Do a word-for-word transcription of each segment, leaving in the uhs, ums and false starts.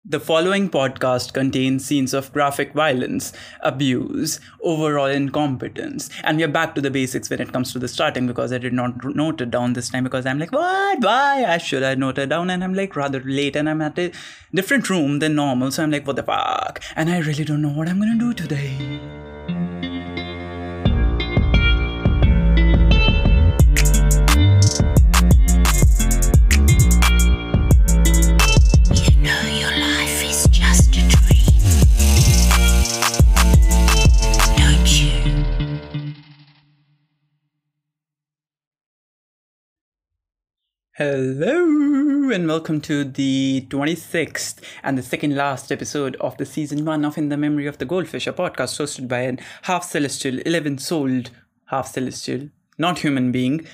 The following podcast contains scenes of graphic violence, abuse, overall incompetence, and we are back to the basics when it comes to the starting because I did not note it down this time because I'm like, what? Why? I should have noted it down, and I'm like rather late and I'm at a different room than normal, so I'm like, what the fuck? And I really don't know what I'm gonna do today. Hello and welcome to the twenty-sixth and the second last episode of the season one of In the Memory of the Goldfish, a podcast hosted by an half-celestial, eleven-souled, half-celestial, not human being,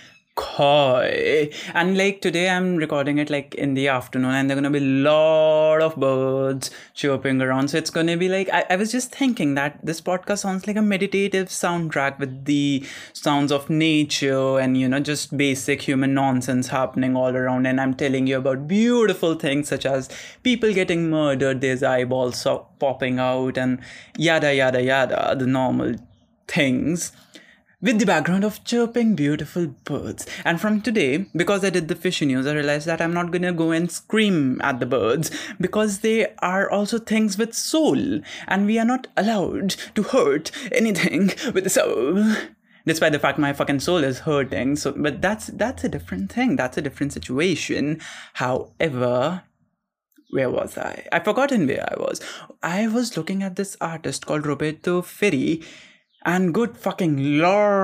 Koi. And like today I'm recording it like in the afternoon and there are gonna be a lot of birds chirping around, so it's gonna be like I, I was just thinking that this podcast sounds like a meditative soundtrack with the sounds of nature and you know just basic human nonsense happening all around, and I'm telling you about beautiful things such as people getting murdered, there's eyeballs so- popping out and yada yada yada, the normal things, with the background of chirping beautiful birds. And from today, because I did the fishy news, I realized that I'm not gonna go and scream at the birds because they are also things with soul and we are not allowed to hurt anything with the soul. Despite the fact my fucking soul is hurting. So, but that's that's a different thing. That's a different situation. However, where was I? I've forgotten where I was. I was looking at this artist called Roberto Ferri. And good fucking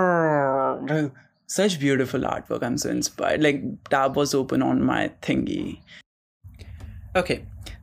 lord, such beautiful artwork. I'm so inspired. Like, tab was open on my thingy. Okay,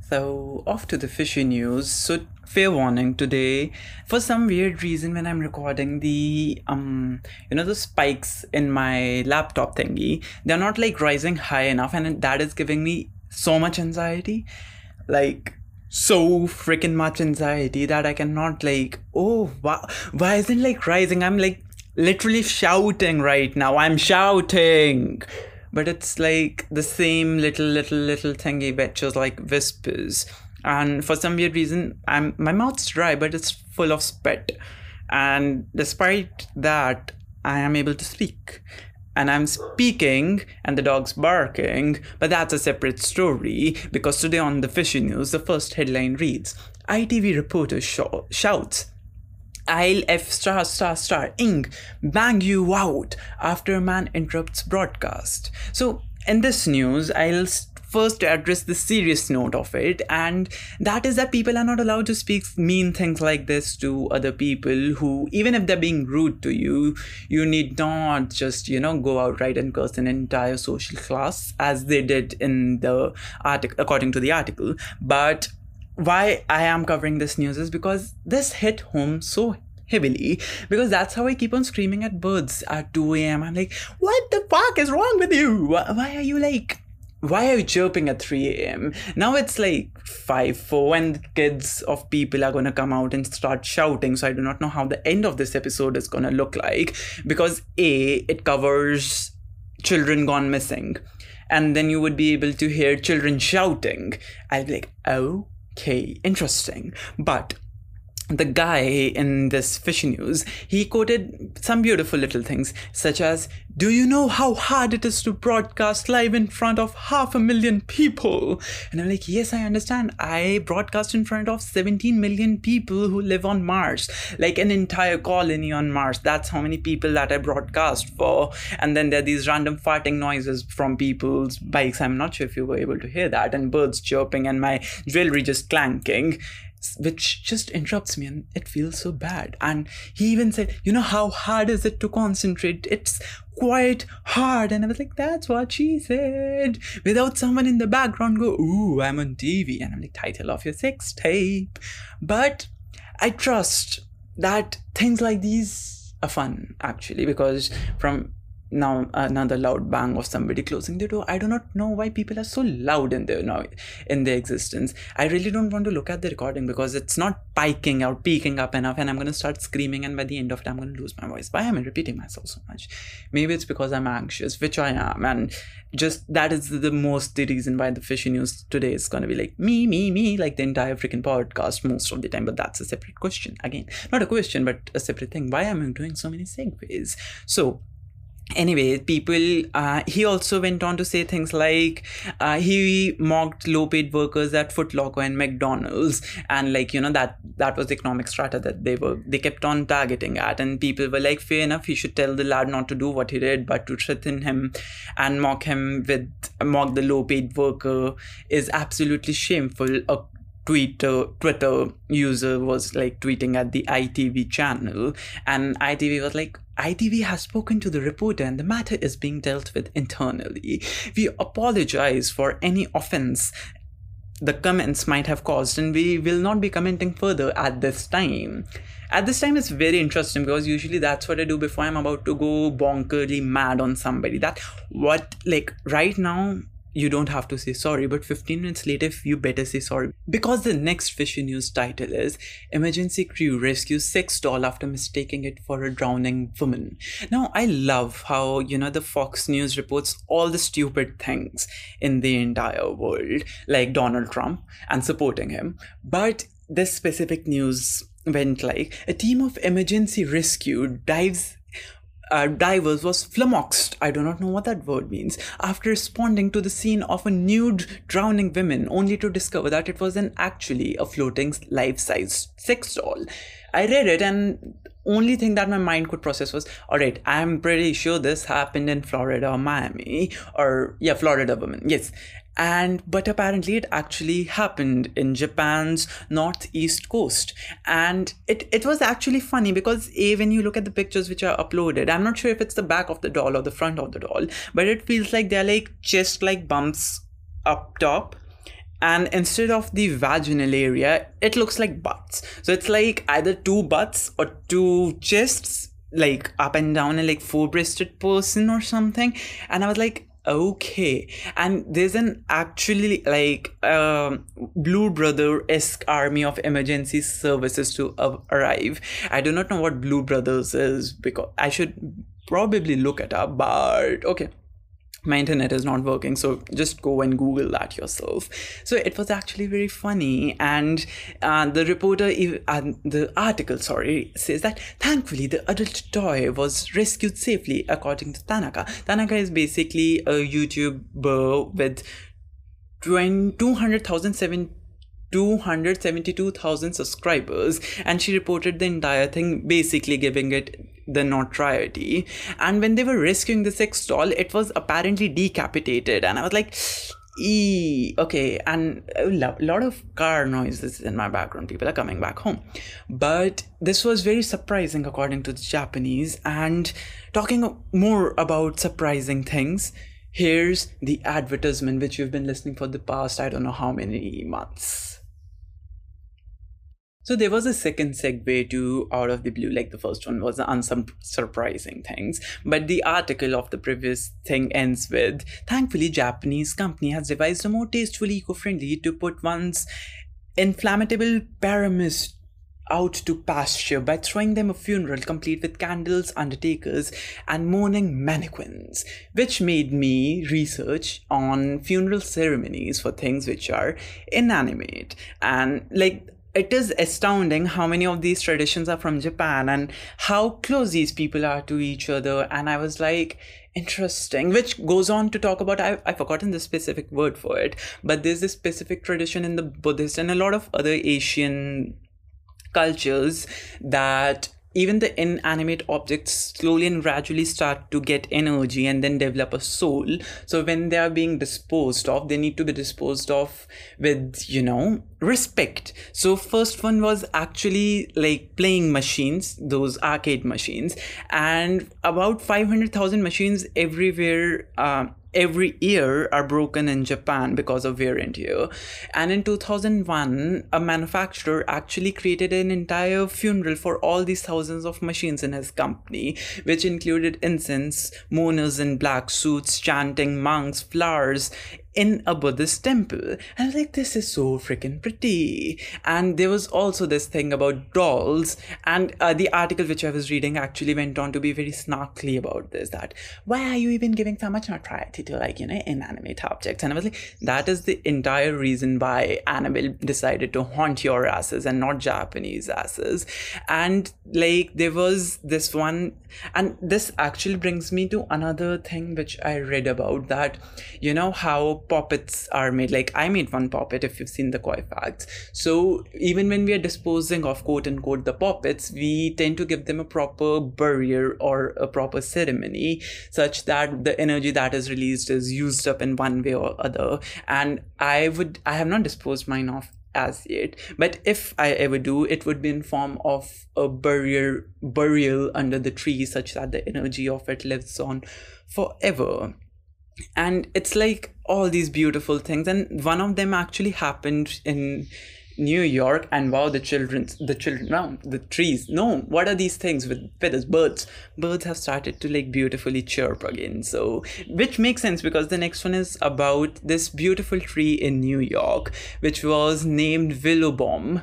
so off to the fishy news. So, fair warning today. For some weird reason, when I'm recording the, um, you know, the spikes in my laptop thingy, they're not like rising high enough, and that is giving me so much anxiety. Like, so freaking much anxiety that I cannot like, oh wow, why isn't like rising? I'm like literally shouting right now. I'm shouting, but it's like the same little little little thingy which is like whispers, and for some weird reason I'm my mouth's dry but it's full of spit, and despite that I am able to speak. And I'm speaking and the dog's barking, but that's a separate story because today on the fishy news, the first headline reads, I T V reporter sh- shouts, I'll F star star star ing, bang you out after a man interrupts broadcast. So in this news, I'll first address the serious note of it, and that is that people are not allowed to speak mean things like this to other people who, even if they're being rude to you, you need not just, you know, go outright and curse an entire social class as they did in the article, according to the article. But why I am covering this news is because this hit home so heavily, because that's how I keep on screaming at birds at two a.m. I'm like, what the fuck is wrong with you? Why are you like... Why are you chirping at three a.m.? Now it's like five four and kids of people are going to come out and start shouting. So I do not know how the end of this episode is going to look like. Because A, it covers children gone missing. And then you would be able to hear children shouting. I'll be like, okay, interesting. But the guy in this fishy news, he quoted some beautiful little things such as, do you know how hard it is to broadcast live in front of half a million people? And I'm like, yes, I understand. I broadcast in front of seventeen million people who live on Mars, like an entire colony on Mars. That's how many people that I broadcast for. And then there are these random farting noises from people's bikes. I'm not sure if you were able to hear that, and birds chirping and my jewelry just clanking, which just interrupts me and it feels so bad. And he even said, you know how hard is it to concentrate? It's quite hard. And I was like, that's what she said, without someone in the background go, ooh, I'm on T V. And I'm like, title of your sex tape. But I trust that things like these are fun actually, because from now another loud bang of somebody closing the door. I do not know why people are so loud in their now in their existence. I really don't want to look at the recording because it's not piking or peaking up enough, and I'm going to start screaming, and by the end of it I'm going to lose my voice. Why am I repeating myself so much? Maybe it's because I'm anxious, which I am, and just that is the most the reason why the fishy news today is going to be like me me me like the entire freaking podcast most of the time. But that's a separate question. Again, not a question but a separate thing. Why am I doing so many segues? So anyway, people, uh, he also went on to say things like uh, he mocked low-paid workers at Foot Locker and McDonald's, and like, you know, that that was the economic strata that they were they kept on targeting at, and people were like, fair enough, he should tell the lad not to do what he did, but to threaten him and mock him with mock the low-paid worker is absolutely shameful. A Twitter Twitter user was like tweeting at the I T V channel, and I T V was like, I T V has spoken to the reporter and the matter is being dealt with internally. We apologize for any offense the comments might have caused, and we will not be commenting further at this time. At this time, it's very interesting because usually that's what I do before I'm about to go bonkerly mad on somebody. That what, like, right now, you don't have to say sorry, but fifteen minutes later, you better say sorry. Because the next fishy news title is Emergency Crew Rescues Sex Doll After Mistaking It for a Drowning Woman. Now, I love how, you know, the Fox News reports all the stupid things in the entire world, like Donald Trump and supporting him. But this specific news went like, a team of emergency rescue dives Uh, divers was flummoxed, I do not know what that word means, after responding to the scene of a nude drowning woman, only to discover that it was an actually a floating life-size sex doll. I read it, and only thing that my mind could process was, all right, I'm pretty sure this happened in Florida or Miami, or yeah, Florida woman, yes. And but apparently it actually happened in Japan's northeast coast, and it it was actually funny because a when you look at the pictures which are uploaded, I'm not sure if it's the back of the doll or the front of the doll, but it feels like they're like chest like bumps up top, and instead of the vaginal area it looks like butts. So it's like either two butts or two chests, like up and down, and like four-breasted person or something. And I was like, okay. And there's an actually like um Blue Brother-esque army of emergency services to uh, arrive. I do not know what Blue Brothers is because I should probably look it up, but okay. My internet is not working, so just go and Google that yourself. So it was actually very funny, and uh, the reporter, uh, the article, sorry, says that thankfully the adult toy was rescued safely, according to Tanaka. Tanaka is basically a YouTuber with two hundred thousand two hundred seventy-two thousand subscribers, and she reported the entire thing, basically giving it the notoriety. And when they were rescuing the sex doll, it was apparently decapitated, and I was like, ee, okay. And a lot of car noises in my background, people are coming back home. But this was very surprising according to the Japanese. And talking more about surprising things, here's the advertisement which you've been listening for the past I don't know how many months. So there was a second segue to Out of the Blue, like the first one was the unsurprising things. But the article of the previous thing ends with, thankfully Japanese company has devised a more tasteful, eco-friendly to put one's inflammable pyramids out to pasture by throwing them a funeral complete with candles, undertakers, and mourning mannequins, which made me research on funeral ceremonies for things which are inanimate. And like, it is astounding how many of these traditions are from Japan and how close these people are to each other. And I was like, interesting, which goes on to talk about, I, I've forgotten the specific word for it, but there's this specific tradition in the Buddhist and a lot of other Asian cultures that even the inanimate objects slowly and gradually start to get energy and then develop a soul. So when they are being disposed of, they need to be disposed of with, you know, respect. So first one was actually like playing machines, those arcade machines, and about five hundred thousand machines everywhere, uh, every year are broken in Japan because of wear and tear. And in two thousand one, a manufacturer actually created an entire funeral for all these thousands of machines in his company, which included incense, mourners in black suits, chanting, monks, flowers, in a Buddhist temple. And I was like, this is so freaking pretty. And there was also this thing about dolls, and uh, the article which I was reading actually went on to be very snarkily about this, that why are you even giving so much notoriety to, like, you know, inanimate objects? And I was like, that is the entire reason why Annabelle decided to haunt your asses and not Japanese asses. And like, there was this one, and this actually brings me to another thing which I read about, that, you know, how puppets are made. Like, I made one puppet, if you've seen the Koi Facts. So even when we are disposing of, quote unquote, the puppets, we tend to give them a proper burial or a proper ceremony, such that the energy that is released is used up in one way or other. And I would, I have not disposed mine off as yet, but if I ever do, it would be in form of a burial burial under the tree, such that the energy of it lives on forever. And it's like all these beautiful things, and one of them actually happened in New York. And wow, the children the children no, the trees, no, what are these things with feathers? Birds birds have started to like beautifully chirp again. So, which makes sense, because the next one is about this beautiful tree in New York, which was named Willow Bomb,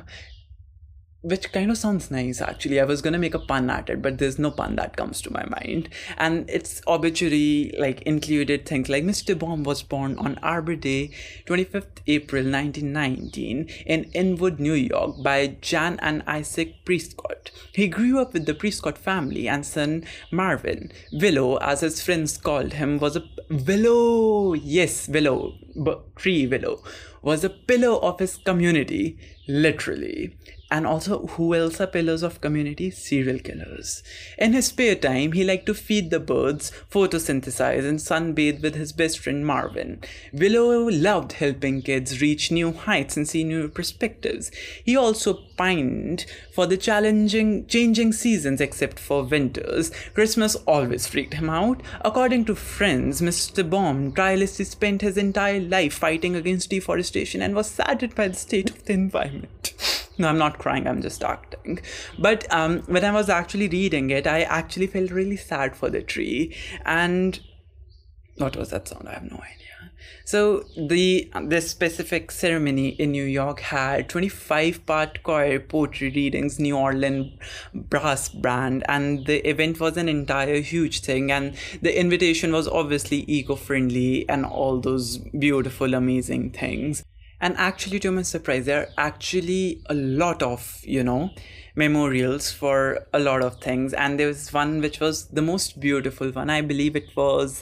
which kind of sounds nice, actually. I was gonna make a pun at it, but there's no pun that comes to my mind. And its obituary like included things like Mister Baum was born on Arbor Day, twenty-fifth April nineteen nineteen, in Inwood, New York, by Jan and Isaac Prescott. He grew up with the Prescott family and son Marvin. Willow, as his friends called him, was a willow. Yes, willow, but tree willow was a pillar of his community, literally. And also, who else are pillars of community? Serial killers. In his spare time, he liked to feed the birds, photosynthesize, and sunbathe with his best friend Marvin. Willow loved helping kids reach new heights and see new perspectives. He also pined for the challenging, changing seasons, except for winters. Christmas always freaked him out. According to friends, Mister Baum tirelessly spent his entire life fighting against deforestation and was saddened by the state of the environment. No, I'm not crying, I'm just acting. But um, when I was actually reading it, I actually felt really sad for the tree. And what was that sound? I have no idea. So the this specific ceremony in New York had twenty-five part choir poetry readings, New Orleans brass band, and the event was an entire huge thing. And the invitation was obviously eco-friendly and all those beautiful, amazing things. And actually, to my surprise, there are actually a lot of, you know, memorials for a lot of things. And there was one which was the most beautiful one. I believe it was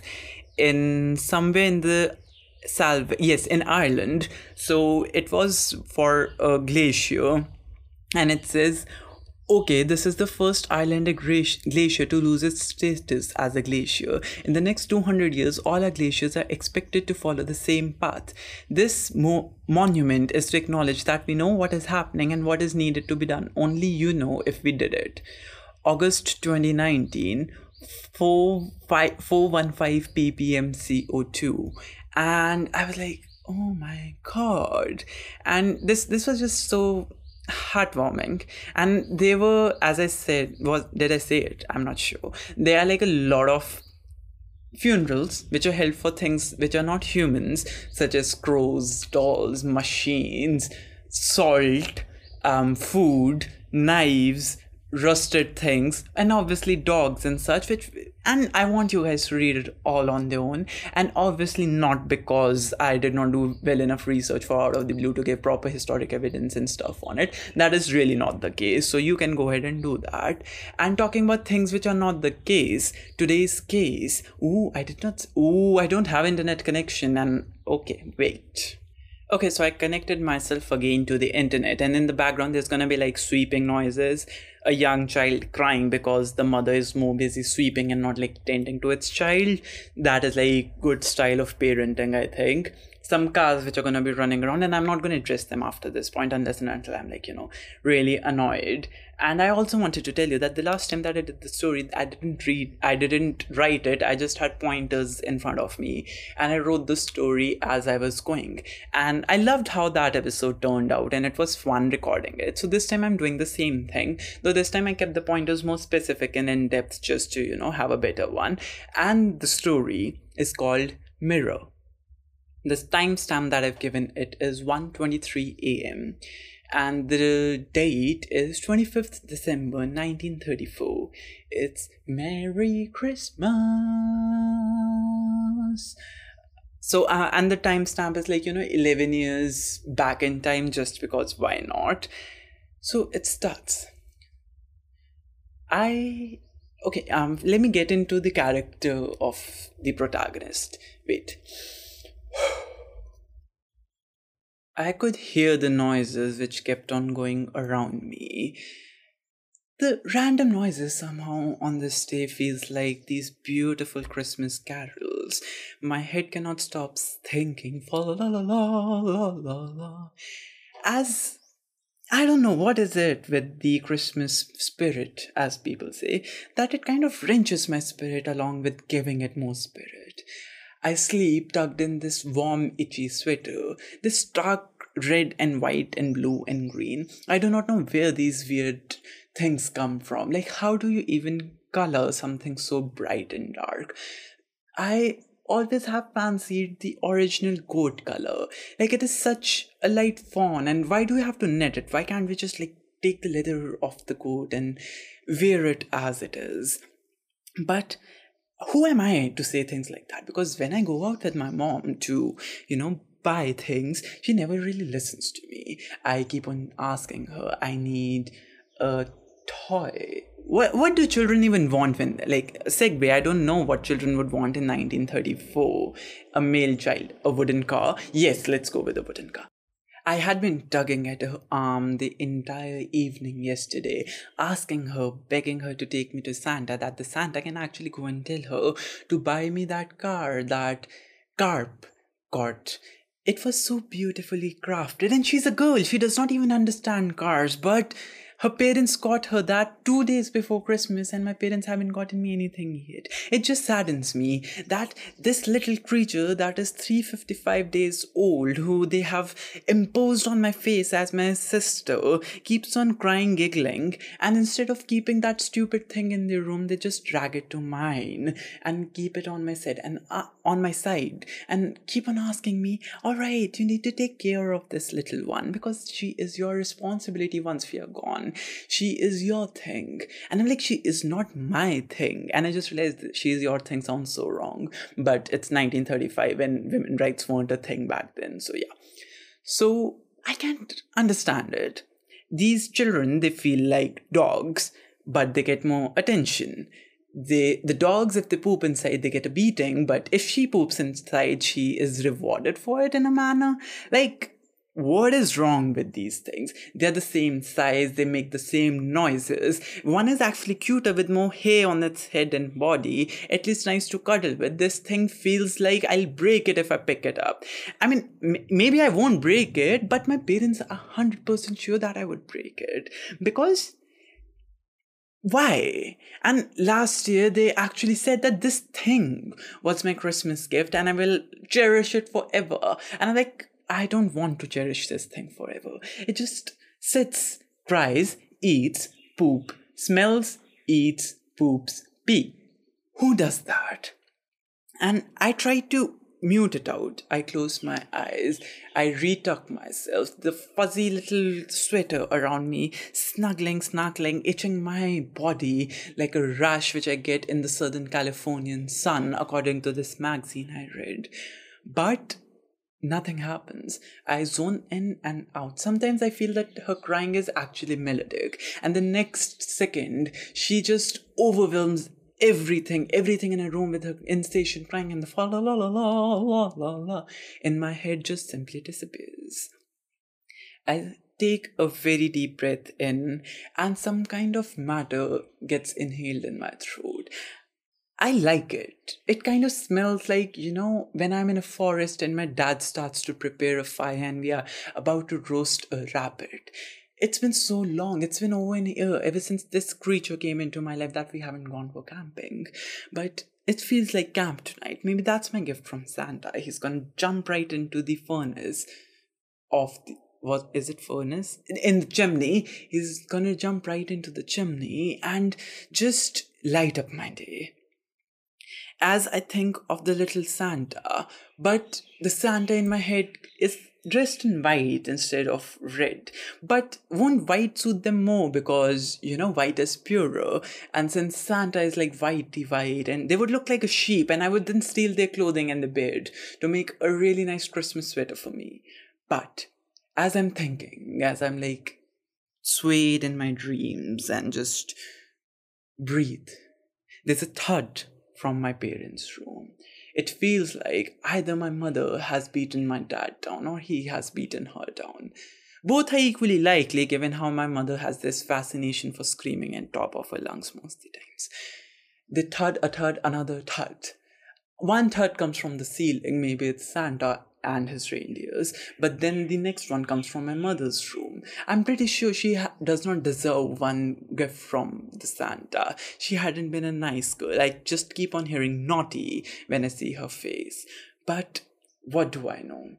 in somewhere in the Salve, yes, in Ireland. So it was for a glacier. And it says, okay, this is the first Icelandic glacier to lose its status as a glacier. In the next two hundred years, all our glaciers are expected to follow the same path. This mo- monument is to acknowledge that we know what is happening and what is needed to be done. Only you know if we did it. August twenty nineteen, four fifteen ppm C O two. And I was like, oh my God. And this this was just so heartwarming. And they were, as I said, was did I say it? I'm not sure. There are like a lot of funerals which are held for things which are not humans, such as crows, dolls, machines, salt, um, food, knives, rusted things, and obviously dogs and such, which, and I want you guys to read it all on their own. And obviously not because I did not do well enough research for Out of the Blue to give proper historic evidence and stuff on it. That is really not the case, so you can go ahead and do that. And talking about things which are not the case, today's case, ooh, I did not, ooh, I don't have internet connection. And okay, wait. Okay, so I connected myself again to the internet, and in the background there's gonna be like sweeping noises, a young child crying because the mother is more busy sweeping and not like tending to its child. That is like good style of parenting, I think. some cars which are going to be running around, and I'm not going to address them after this point unless and until I'm like, you know, really annoyed. And I also wanted to tell you that the last time that I did the story, I didn't read, I didn't write it. I just had pointers in front of me and I wrote the story as I was going. And I loved how that episode turned out and it was fun recording it. So this time I'm doing the same thing, though this time I kept the pointers more specific and in depth just to, you know, have a better one. And the story is called Mirror. The timestamp that I've given it is one twenty-three a.m. and the date is twenty-fifth December nineteen thirty-four. It's Merry Christmas. So, uh, and the timestamp is like, you know, eleven years back in time, just because why not? So it starts. I, okay, um, let me get into the character of the protagonist. Wait. I could hear the noises which kept on going around me. The random noises somehow on this day feels like these beautiful Christmas carols. My head cannot stop thinking, fa la la la la la la la. As I don't know what is it with the Christmas spirit, as people say, that it kind of wrenches my spirit along with giving it more spirit. I sleep tucked in this warm, itchy sweater, this stark red and white and blue and green. I do not know where these weird things come from. Like, how do you even color something so bright and dark? I always have fancied the original goat color. Like, it is such a light fawn, and why do we have to knit it? Why can't we just, like, take the leather off the goat and wear it as it is? But who am I to say things like that? Because when I go out with my mom to, you know, buy things, she never really listens to me. I keep on asking her, I need a toy. What what do children even want when, like, segue, I don't know what children would want in nineteen thirty-four. A male child, a wooden car. Yes, let's go with a wooden car. I had been tugging at her arm the entire evening yesterday, asking her, begging her to take me to Santa, that the Santa can actually go and tell her to buy me that car that Carp got. It was so beautifully crafted, and she's a girl, she does not even understand cars, but her parents got her that two days before Christmas, and my parents haven't gotten me anything yet. It just saddens me that this little creature that is three hundred fifty-five days old, who they have imposed on my face as my sister, keeps on crying, giggling, and instead of keeping that stupid thing in their room, they just drag it to mine and keep it on my side and uh, on my side and keep on asking me, all right, you need to take care of this little one because she is your responsibility once we are gone. She is your thing. And I'm like, she is not my thing. And I just realized that she is your thing sounds so wrong. But it's nineteen thirty-five and women rights weren't a thing back then. So yeah. So I can't understand it. These children, they feel like dogs, but they get more attention. They, the dogs, if they poop inside, they get a beating. But if she poops inside, she is rewarded for it in a manner. Like, what is wrong with these things? They're the same size, they make the same noises. One is actually cuter with more hair on its head and body, at least nice to cuddle with. This thing feels like I'll break it if I pick it up. I mean, m- maybe I won't break it, but my parents are one hundred percent sure that I would break it. Because why? And last year they actually said that this thing was my Christmas gift and I will cherish it forever. And I'm like, I don't want to cherish this thing forever. It just sits, cries, eats, poop, smells, eats, poops, pee. Who does that? And I try to mute it out. I close my eyes. I retuck myself. The fuzzy little sweater around me, snuggling, snuggling, itching my body like a rash which I get in the Southern Californian sun, according to this magazine I read. But nothing happens. I zone in and out. Sometimes I feel that her crying is actually melodic. And the next second, she just overwhelms everything, everything in a room with her insatiate crying, and the fa la la la la la la la in my head just simply disappears. I take a very deep breath in, and some kind of matter gets inhaled in my throat. I like it. It kind of smells like, you know, when I'm in a forest and my dad starts to prepare a fire and we are about to roast a rabbit. It's been so long. It's been over an year ever since this creature came into my life that we haven't gone for camping. But it feels like camp tonight. Maybe that's my gift from Santa. He's gonna jump right into the furnace of the, what is it, furnace? In, in the chimney. He's gonna jump right into the chimney and just light up my day. As I think of the little Santa, but the Santa in my head is dressed in white instead of red. But won't white suit them more because, you know, white is purer, and since Santa is like whitey white, and they would look like a sheep, and I would then steal their clothing and the beard to make a really nice Christmas sweater for me. But as I'm thinking, as I'm like swayed in my dreams and just breathe, there's a thud from my parents' room. It feels like either my mother has beaten my dad down or he has beaten her down. Both are equally likely given how my mother has this fascination for screaming at top of her lungs most of the times. The thud, a thud, another thud. One thud comes from the ceiling, maybe it's Santa and his reindeers, but then the next one comes from my mother's room. I'm pretty sure she ha- does not deserve one gift from the Santa. She hadn't been a nice girl. I just keep on hearing naughty when I see her face. But what do I know?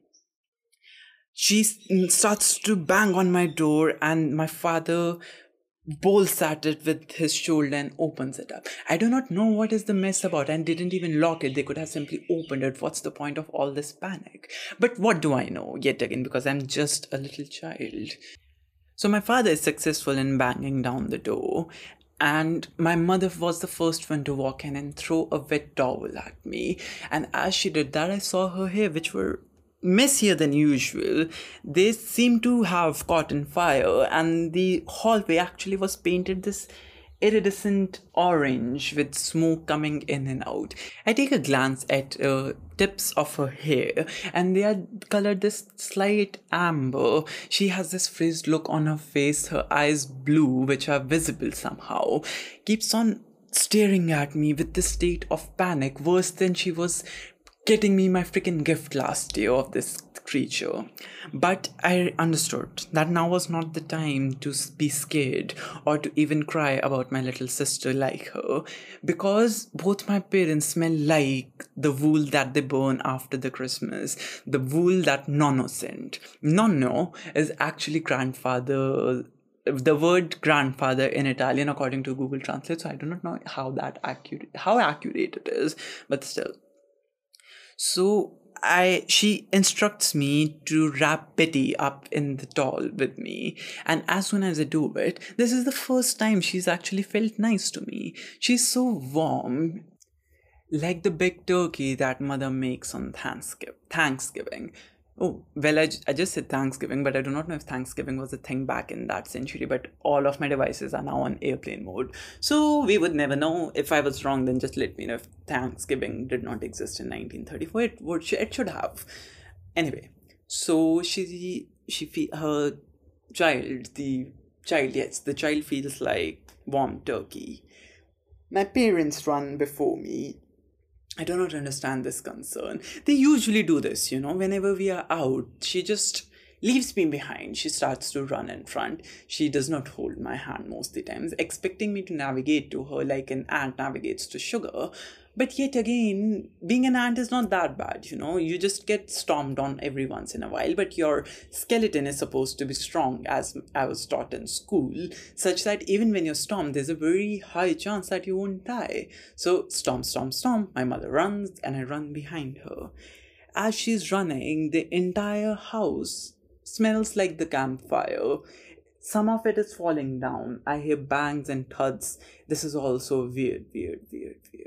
She starts to bang on my door and my father bolts at it with his shoulder and opens it up. I do not know what is the mess about and didn't even lock it. They could have simply opened it. What's the point of all this panic? But what do I know? Yet again, because I'm just a little child. So my father is successful in banging down the door, and my mother was the first one to walk in and throw a wet towel at me. And as she did that, I saw her hair, which were messier than usual. They seemed to have caught in fire, and the hallway actually was painted this iridescent orange with smoke coming in and out. I take a glance at uh, tips of her hair, and they are colored this slight amber. She has this freezed look on her face, her eyes blue, which are visible somehow. Keeps on staring at me with this state of panic, worse than she was getting me my freaking gift last year of this creature. But I understood that now was not the time to be scared or to even cry about my little sister like her, because both my parents smell like the wool that they burn after the Christmas, the wool that Nonno sent. Nonno is actually grandfather. The word grandfather in Italian according to Google Translate, so I do not know how that accurate how accurate it is, but still. So I she instructs me to wrap Betty up in the doll with me, and as soon as I do it, this is the first time she's actually felt nice to me. She's so warm, like the big turkey that mother makes on Thanksgiving. Thanksgiving. Oh, well, I, I just said Thanksgiving, but I do not know if Thanksgiving was a thing back in that century, but all of my devices are now on airplane mode. So we would never know. If I was wrong, then just let me know if Thanksgiving did not exist in nineteen thirty-four. It, would, it should have. Anyway, so she, she, her child, the child, yes, the child feels like warm turkey. My parents run before me. I do not understand this concern. They usually do this, you know, whenever we are out. She just leaves me behind. She starts to run in front. She does not hold my hand most of the times, expecting me to navigate to her like an ant navigates to sugar. But yet again, being an ant is not that bad, you know. You just get stomped on every once in a while, but your skeleton is supposed to be strong, as I was taught in school, such that even when you're stomped, there's a very high chance that you won't die. So stomp, stomp, stomp, my mother runs, and I run behind her. As she's running, the entire house smells like the campfire. Some of it is falling down. I hear bangs and thuds. This is also weird, weird, weird, weird.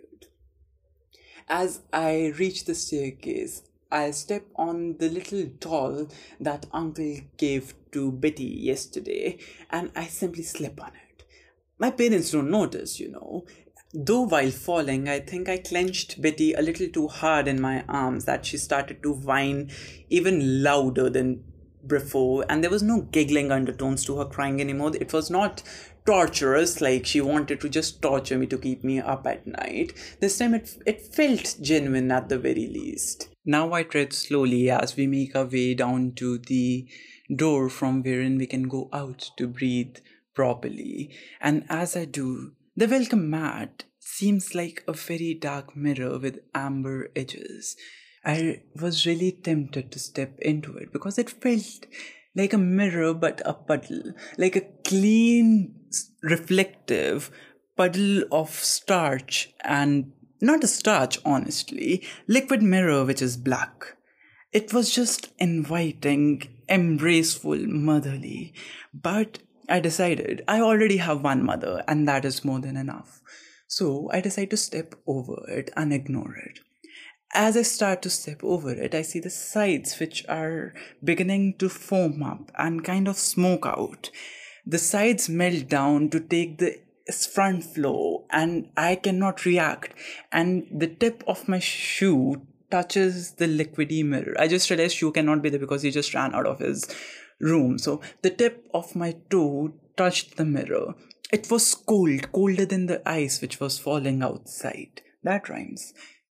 As I reach the staircase, I step on the little doll that Uncle gave to Betty yesterday, and I simply slip on it. My parents don't notice, you know. Though while falling, I think I clenched Betty a little too hard in my arms that she started to whine even louder than before, and there was no giggling undertones to her crying anymore. It was not torturous, like she wanted to just torture me to keep me up at night. This time it, it felt genuine at the very least. Now I tread slowly as we make our way down to the door from wherein we can go out to breathe properly. And as I do, the welcome mat seems like a very dark mirror with amber edges. I was really tempted to step into it because it felt like a mirror but a puddle, like a clean, reflective puddle of starch, and not a starch, honestly, liquid mirror which is black. It was just inviting, embraceful, motherly. But I decided I already have one mother and that is more than enough. So I decide to step over it and ignore it. As I start to step over it, I see the sides which are beginning to foam up and kind of smoke out. The sides melt down to take the front floor and I cannot react. And the tip of my shoe touches the liquidy mirror. I just realized shoe cannot be there because he just ran out of his room. So the tip of my toe touched the mirror. It was cold, colder than the ice which was falling outside. That rhymes.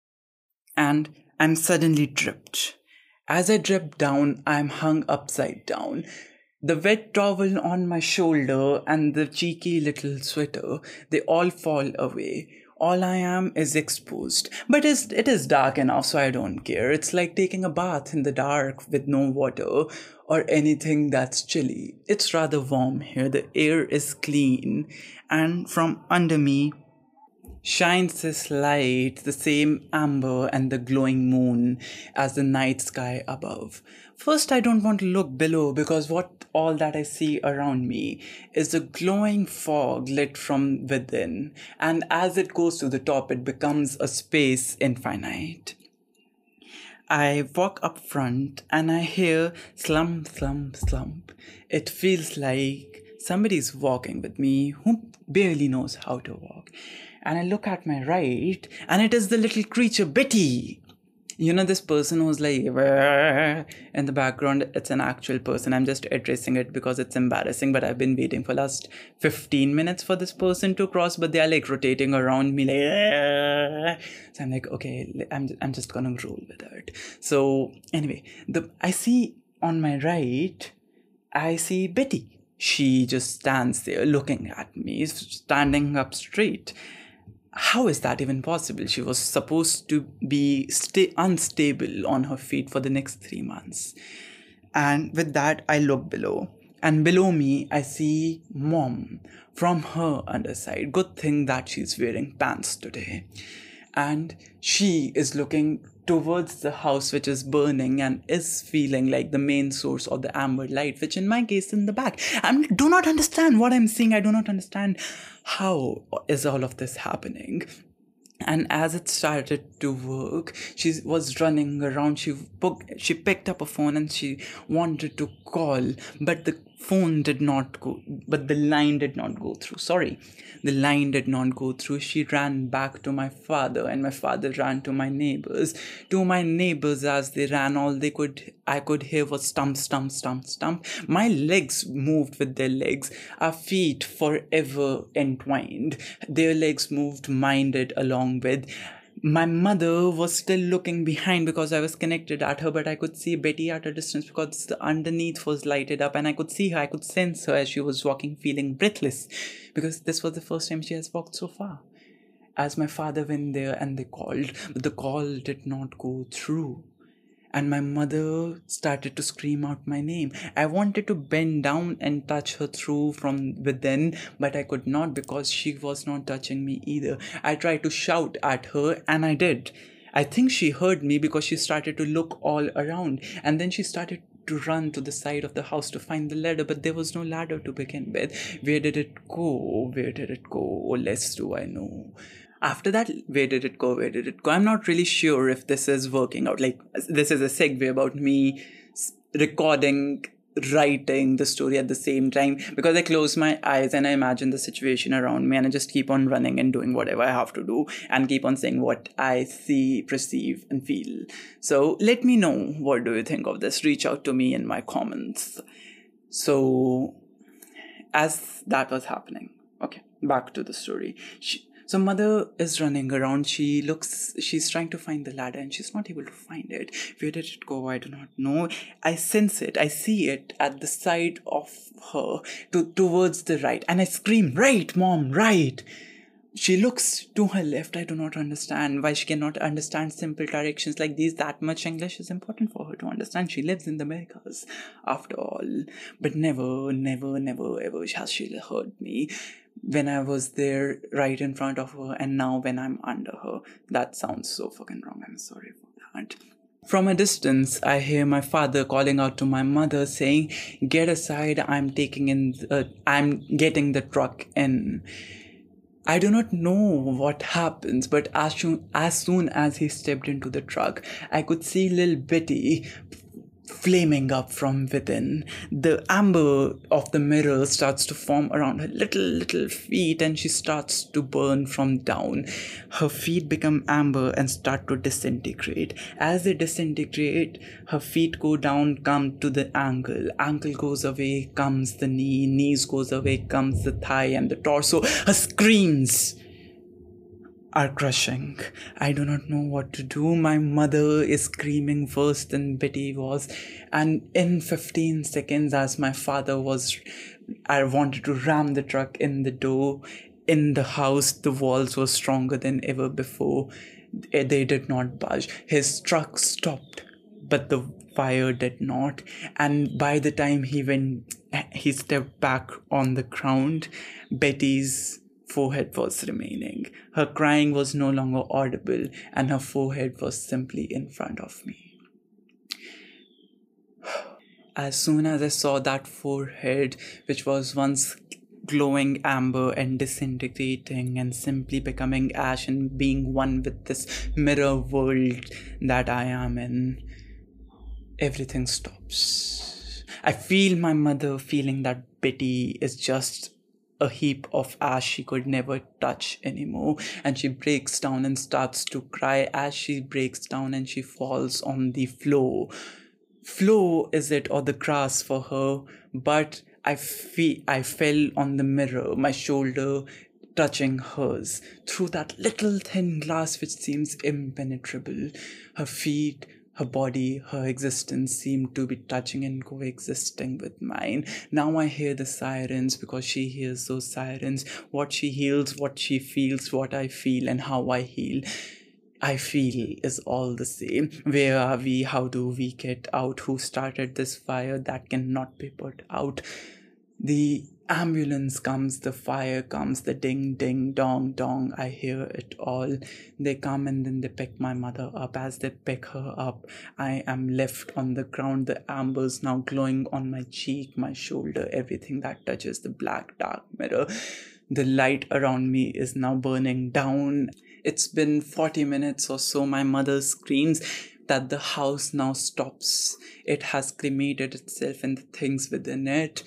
And I'm suddenly dripped. As I drip down, I'm hung upside down. The wet towel on my shoulder and the cheeky little sweater, they all fall away. All I am is exposed. But it is dark enough, so I don't care. It's like taking a bath in the dark with no water or anything that's chilly. It's rather warm here. The air is clean. And from under me shines this light, the same amber and the glowing moon as the night sky above. First, I don't want to look below because what all that I see around me is a glowing fog lit from within, and as it goes to the top, it becomes a space infinite. I walk up front and I hear slump, slump, slump. It feels like somebody's walking with me who barely knows how to walk. And I look at my right, and it is the little creature, Betty. You know, this person who's like, in the background, it's an actual person. I'm just addressing it because it's embarrassing, but I've been waiting for last fifteen minutes for this person to cross, but they are like rotating around me like, so I'm like, okay, I'm, I'm just gonna roll with it. So anyway, the I see on my right, I see Betty. She just stands there looking at me, standing up straight. How is that even possible? She was supposed to be sta- unstable on her feet for the next three months. And with that, I look below. And below me, I see Mom from her underside. Good thing that she's wearing pants today. And she is looking towards the house which is burning and is feeling like the main source of the amber light, which in my case in the back. I do not understand what I'm seeing. I do not understand how is all of this happening. And as it started to work, she was running around. She booked, she picked up a phone and she wanted to call, but the phone did not go, but the line did not go through. Sorry, the line did not go through. She ran back to my father and my father ran to my neighbors. To my neighbors, as they ran, all they could, I could hear was stump, stump, stump, stump. My legs moved with their legs. Our feet forever entwined. Their legs moved, mine did along with. My mother was still looking behind because I was connected at her, but I could see Betty at a distance because the underneath was lighted up and I could see her, I could sense her as she was walking, feeling breathless, because this was the first time she has walked so far. As my father went there and they called, but the call did not go through. And my mother started to scream out my name. I wanted to bend down and touch her through from within, but I could not because she was not touching me either. I tried to shout at her and I did. I think she heard me because she started to look all around. And then she started to run to the side of the house to find the ladder, but there was no ladder to begin with. Where did it go? Where did it go? Oh, less do I know. After that, where did it go? Where did it go? I'm not really sure if this is working out. Like, this is a segue about me recording, writing the story at the same time, because I close my eyes and I imagine the situation around me and I just keep on running and doing whatever I have to do and keep on saying what I see, perceive and feel. So let me know, what do you think of this? Reach out to me in my comments. So as that was happening, back to the story. She, so mother is running around. She looks, she's trying to find the ladder and she's not able to find it. Where did it go? I do not know. I sense it. I see it at the side of her to, towards the right. And I scream, right, mom, right. She looks to her left. I do not understand why she cannot understand simple directions like these. That much English is important for her to understand. She lives in the Americas, after all. But never, never, never, ever has she heard me when I was there right in front of her and now when I'm under her. That sounds so fucking wrong. I'm sorry for that. From a distance, I hear my father calling out to my mother saying, get aside, I'm taking in, the, I'm getting the truck in. I do not know what happens, but as soon, as soon as he stepped into the truck, I could see little Betty flaming up from within. The amber of the mirror starts to form around her little, little feet and she starts to burn from down. Her feet become amber and start to disintegrate. As they disintegrate, her feet go down, come to the ankle. Ankle goes away, comes the knee. Knees goes away, comes the thigh and the torso. Her screams are crushing. I do not know what to do. My mother is screaming worse than Betty was. And in fifteen seconds, as my father was, I wanted to ram the truck in the door. In the house, the walls were stronger than ever before. They did not budge. His truck stopped, but the fire did not. And by the time he went, he stepped back on the ground, Betty's forehead was remaining. Her crying was no longer audible and her forehead was simply in front of me. As soon as I saw that forehead, which was once glowing amber and disintegrating and simply becoming ash and being one with this mirror world that I am in, everything stops. I feel my mother feeling that Betty is just a heap of ash she could never touch anymore, and she breaks down and starts to cry. As she breaks down and she falls on the floor. Floor is it or the grass for her, but I feel I fell on the mirror, my shoulder touching hers through that little thin glass which seems impenetrable. Her feet, her body, her existence seemed to be touching and coexisting with mine. Now I hear the sirens because she hears those sirens. What she heals, what she feels, what I feel and how I heal, I feel is all the same. Where are we? How do we get out? Who started this fire that cannot be put out? The ambulance comes, the fire comes, the ding, ding, dong, dong. I hear it all. They come and then they pick my mother up. As they pick her up, I am left on the ground. The ambers now glowing on my cheek, my shoulder, everything that touches the black, dark mirror. The light around me is now burning down. It's been forty minutes or so. My mother screams that the house now stops. It has cremated itself and the things within it.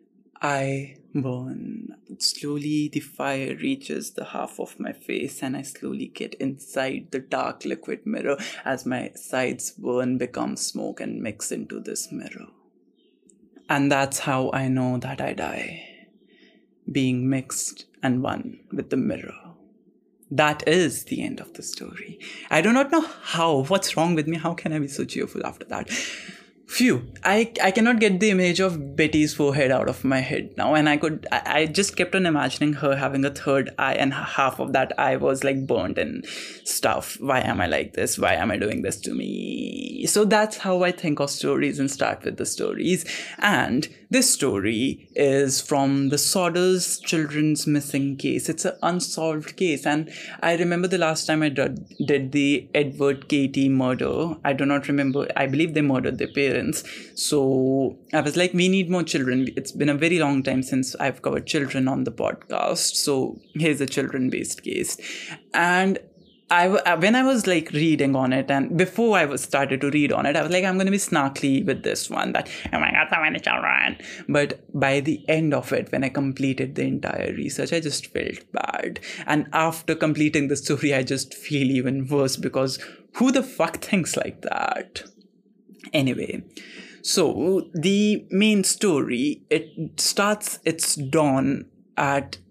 I burn. Slowly the fire reaches the half of my face and I slowly get inside the dark liquid mirror as my sides burn, become smoke and mix into this mirror. And that's how I know that I die. Being mixed and one with the mirror. That is the end of the story. I do not know how. What's wrong with me? How can I be so cheerful after that? Phew, I, I cannot get the image of Betty's forehead out of my head now. And I could, I, I just kept on imagining her having a third eye and half of that eye was like burnt and stuff. Why am I like this? Why am I doing this to me? So that's how I think of stories and start with the stories. And this story is from the Sodders Children's Missing Case. It's an unsolved case. And I remember the last time I did, did the Edward Katie murder. I do not remember. I believe they murdered their parents. So I was like, we need more children. It's been a very long time since I've covered children on the podcast. So here's a children-based case. And I, when I was like reading on it and before I was started to read on it, I was like, I'm going to be snarky with this one that, oh my God, so many children. But by the end of it, when I completed the entire research, I just felt bad. And after completing the story, I just feel even worse because who the fuck thinks like that? Anyway, so the main story, it starts its dawn at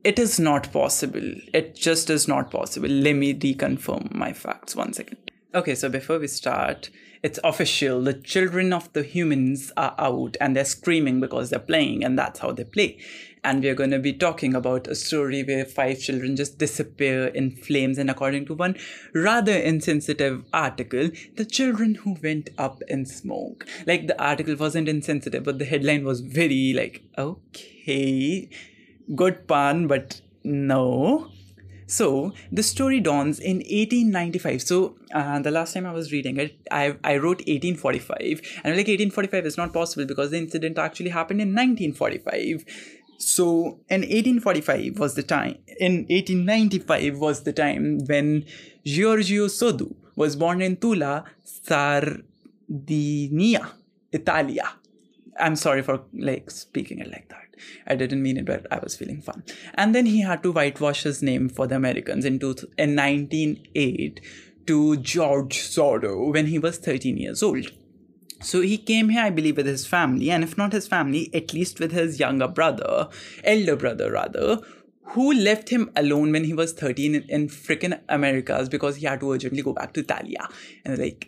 it is not possible. It just is not possible. Let me reconfirm my facts one second. Okay, so before we start, it's official. The children of the humans are out and they're screaming because they're playing, and that's how they play. And we're going to be talking about a story where five children just disappear in flames. And according to one rather insensitive article, the children who went up in smoke. Like, the article wasn't insensitive, but the headline was very like, okay, good pun, but no. So the story dawns in eighteen ninety-five. So uh, the last time I was reading it, I I wrote eighteen forty-five, and like eighteen forty-five is not possible because the incident actually happened in nineteen forty-five. So in eighteen forty-five was the time. In eighteen ninety-five was the time when Giorgio Soddu was born in Tula, Sardinia, Italia. I'm sorry for like speaking it like that. I didn't mean it, but I was feeling fun. And then he had to whitewash his name for the Americans in, two, in nineteen oh eight to George Soddu when he was thirteen years old. So he came here, I believe, with his family, and if not his family, at least with his younger brother, elder brother rather, who left him alone when he was thirteen in, in freaking Americas because he had to urgently go back to Italia. And like,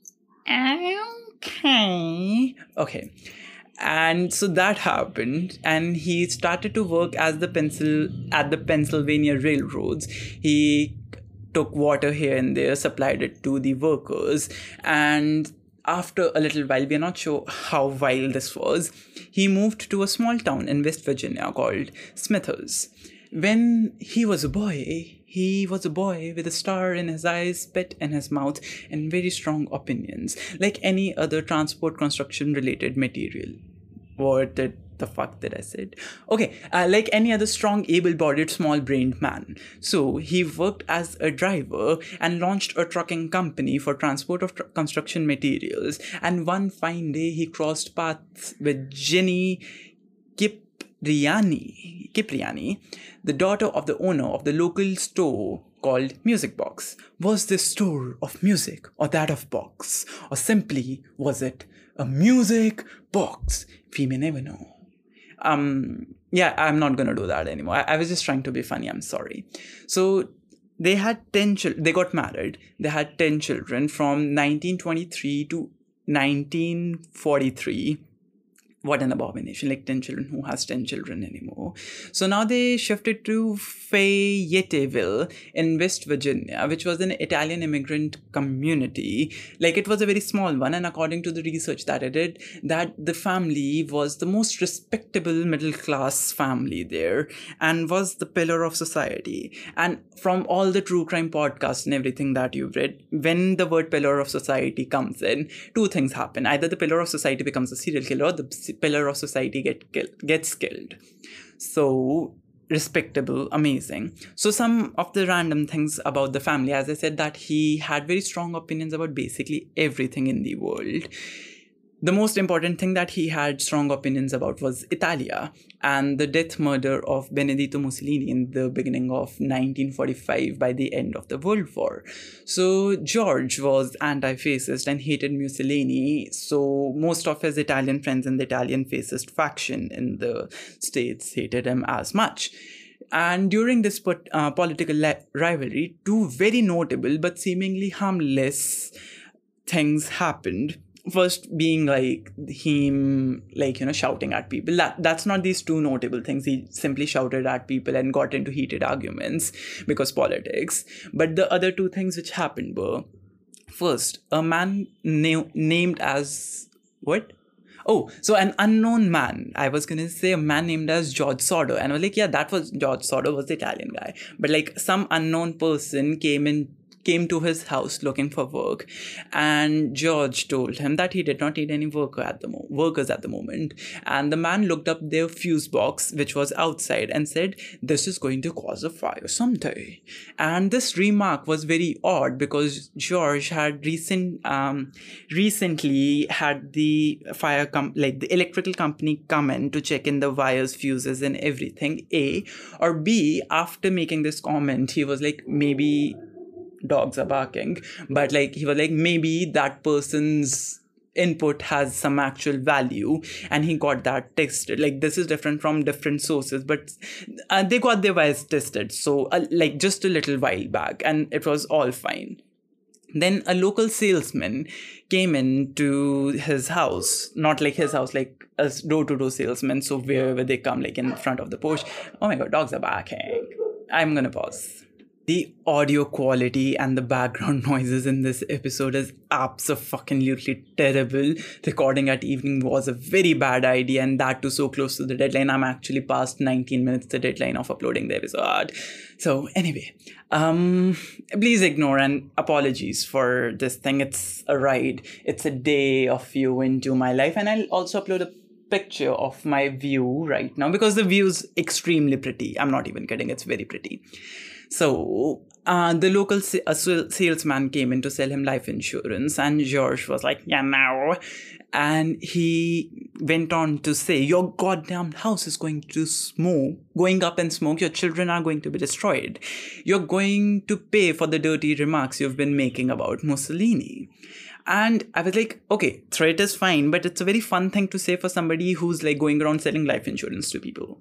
okay. Okay. And so that happened, and he started to work as the pencil at the Pennsylvania railroads. He took water here and there, supplied it to the workers, and after a little while, we are not sure how while this was, he moved to a small town in West Virginia called Smithers. When he was a boy, he was a boy with a star in his eyes, spit in his mouth, and very strong opinions, like any other transport construction related material. What did the fuck did I say? Okay, uh, like any other strong, able-bodied, small-brained man. So he worked as a driver and launched a trucking company for transport of tr- construction materials. And one fine day, he crossed paths with Jenny Kipriani, Kipriani, the daughter of the owner of the local store called Music Box. Was this store of music or that of box? Or simply, was it a music box? We may never know. Um, yeah, I'm not going to do that anymore. I, I was just trying to be funny. I'm sorry. So they had ten children. They got married. They had ten children from nineteen twenty-three to nineteen forty-three. What an abomination, like ten children. Who has ten children anymore? So now they shifted to Fayetteville in West Virginia, which was an Italian immigrant community. Like, it was a very small one, and according to the research that I did, that the family was the most respectable middle class family there and was the pillar of society. And from all the true crime podcasts and everything that you've read, when the word pillar of society comes in, two things happen. Either the pillar of society becomes a serial killer, or the pillar of society get killed, gets killed. So respectable, amazing. So some of the random things about the family, as I said, that he had very strong opinions about basically everything in the world. The most important thing that he had strong opinions about was Italia and the death murder of Benedetto Mussolini in the beginning of nineteen forty-five by the end of the World War. So George was anti-fascist and hated Mussolini. So most of his Italian friends in the Italian fascist faction in the States hated him as much. And during this uh, political li- rivalry, two very notable but seemingly harmless things happened. First being like him, like, you know, shouting at people. That, that's not these two notable things. He simply shouted at people and got into heated arguments because politics. But the other two things which happened were, first, a man na- named as, what? Oh, so an unknown man. I was going to say a man named as George Soddu. And I was like, yeah, that was George Soddu, was the Italian guy. But like some unknown person came in came to his house looking for work, and George told him that he did not need any worker at the mo- workers at the moment. And the man looked up their fuse box, which was outside, and said, "This is going to cause a fire someday." And this remark was very odd because George had recent um recently had the fire com- like the electrical company come in to check in the wires, fuses, and everything. A or B. After making this comment, he was like, maybe dogs are barking, but like he was like, maybe that person's input has some actual value, and he got that tested. Like, this is different from different sources, but uh, they got their wires tested, so uh, like just a little while back, and it was all fine. Then a local salesman came into his house, not like his house, like a door-to-door salesman, so wherever they come, like in front of the porch. Oh my god, dogs are barking. I'm gonna pause. The audio quality and the background noises in this episode is abso-fucking-lutely terrible. Recording at evening was a very bad idea, and that too so close to the deadline. I'm actually past nineteen minutes the deadline of uploading the episode. So anyway, um, please ignore and apologies for this thing. It's a ride. It's a day of you into my life, and I'll also upload a picture of my view right now because the view is extremely pretty. I'm not even kidding. It's very pretty. So uh, the local sa- uh, salesman came in to sell him life insurance, and George was like, yeah, now. And he went on to say, your goddamn house is going to smoke, going up in smoke. Your children are going to be destroyed. You're going to pay for the dirty remarks you've been making about Mussolini. And I was like, okay, threat is fine, but it's a very fun thing to say for somebody who's like going around selling life insurance to people.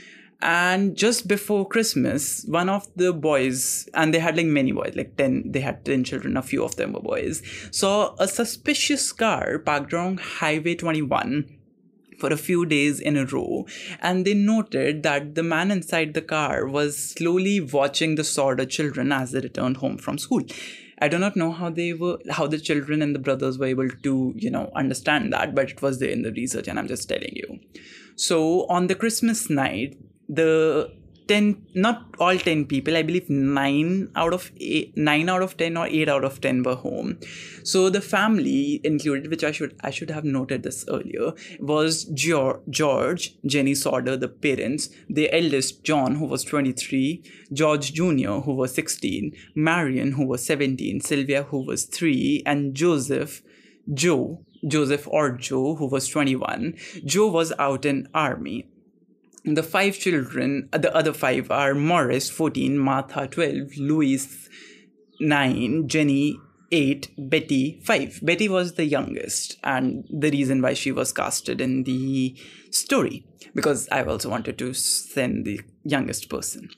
And just before Christmas, one of the boys, and they had like many boys, like ten, they had ten children, a few of them were boys, saw a suspicious car parked along Highway twenty-one for a few days in a row. And they noted that the man inside the car was slowly watching the Sorda children as they returned home from school. I do not know how they were, how the children and the brothers were able to, you know, understand that, but it was there in the research, and I'm just telling you. So on the Christmas night, the ten, not all ten people, I believe nine out of eight, nine out of ten or eight out of ten were home. So the family included, which I should I should have noted this earlier, was George, George Jenny Sorda, the parents, the eldest John, who was twenty-three, George Junior, who was sixteen, Marion, who was seventeen, Sylvia, who was three, and Joseph, Joe, Joseph or Joe, who was twenty-one. Joe was out in army. The five children, the other five are Morris, fourteen, Martha, twelve, Louise, nine, Jenny, eight, Betty, five. Betty was the youngest, and the reason why she was casted in the story, because I also wanted to send the youngest person.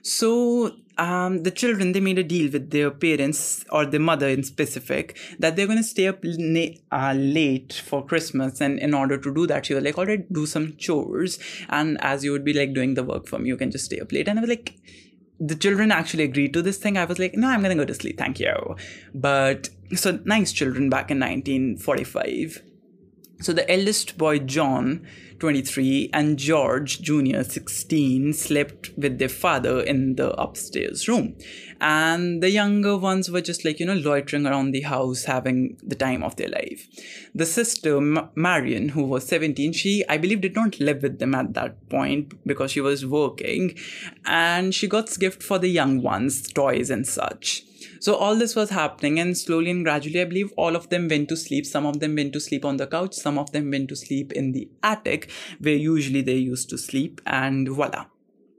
So um, the children, they made a deal with their parents, or the mother in specific, that they're going to stay up na- uh, late for Christmas. And in order to do that, she was like, all right, do some chores. And as you would be like doing the work for me, you can just stay up late. And I was like, the children actually agreed to this thing. I was like, no, I'm going to go to sleep. Thank you. But so nice children back in nineteen forty-five. So the eldest boy, John, twenty-three, and George Junior, sixteen, slept with their father in the upstairs room. And the younger ones were just like, you know, loitering around the house, having the time of their life. The sister, M- Marion, who was seventeen, she, I believe, did not live with them at that point because she was working. And she got gift for the young ones, toys and such. So all this was happening, and slowly and gradually, I believe all of them went to sleep. Some of them went to sleep on the couch. Some of them went to sleep in the attic, where usually they used to sleep, and voila.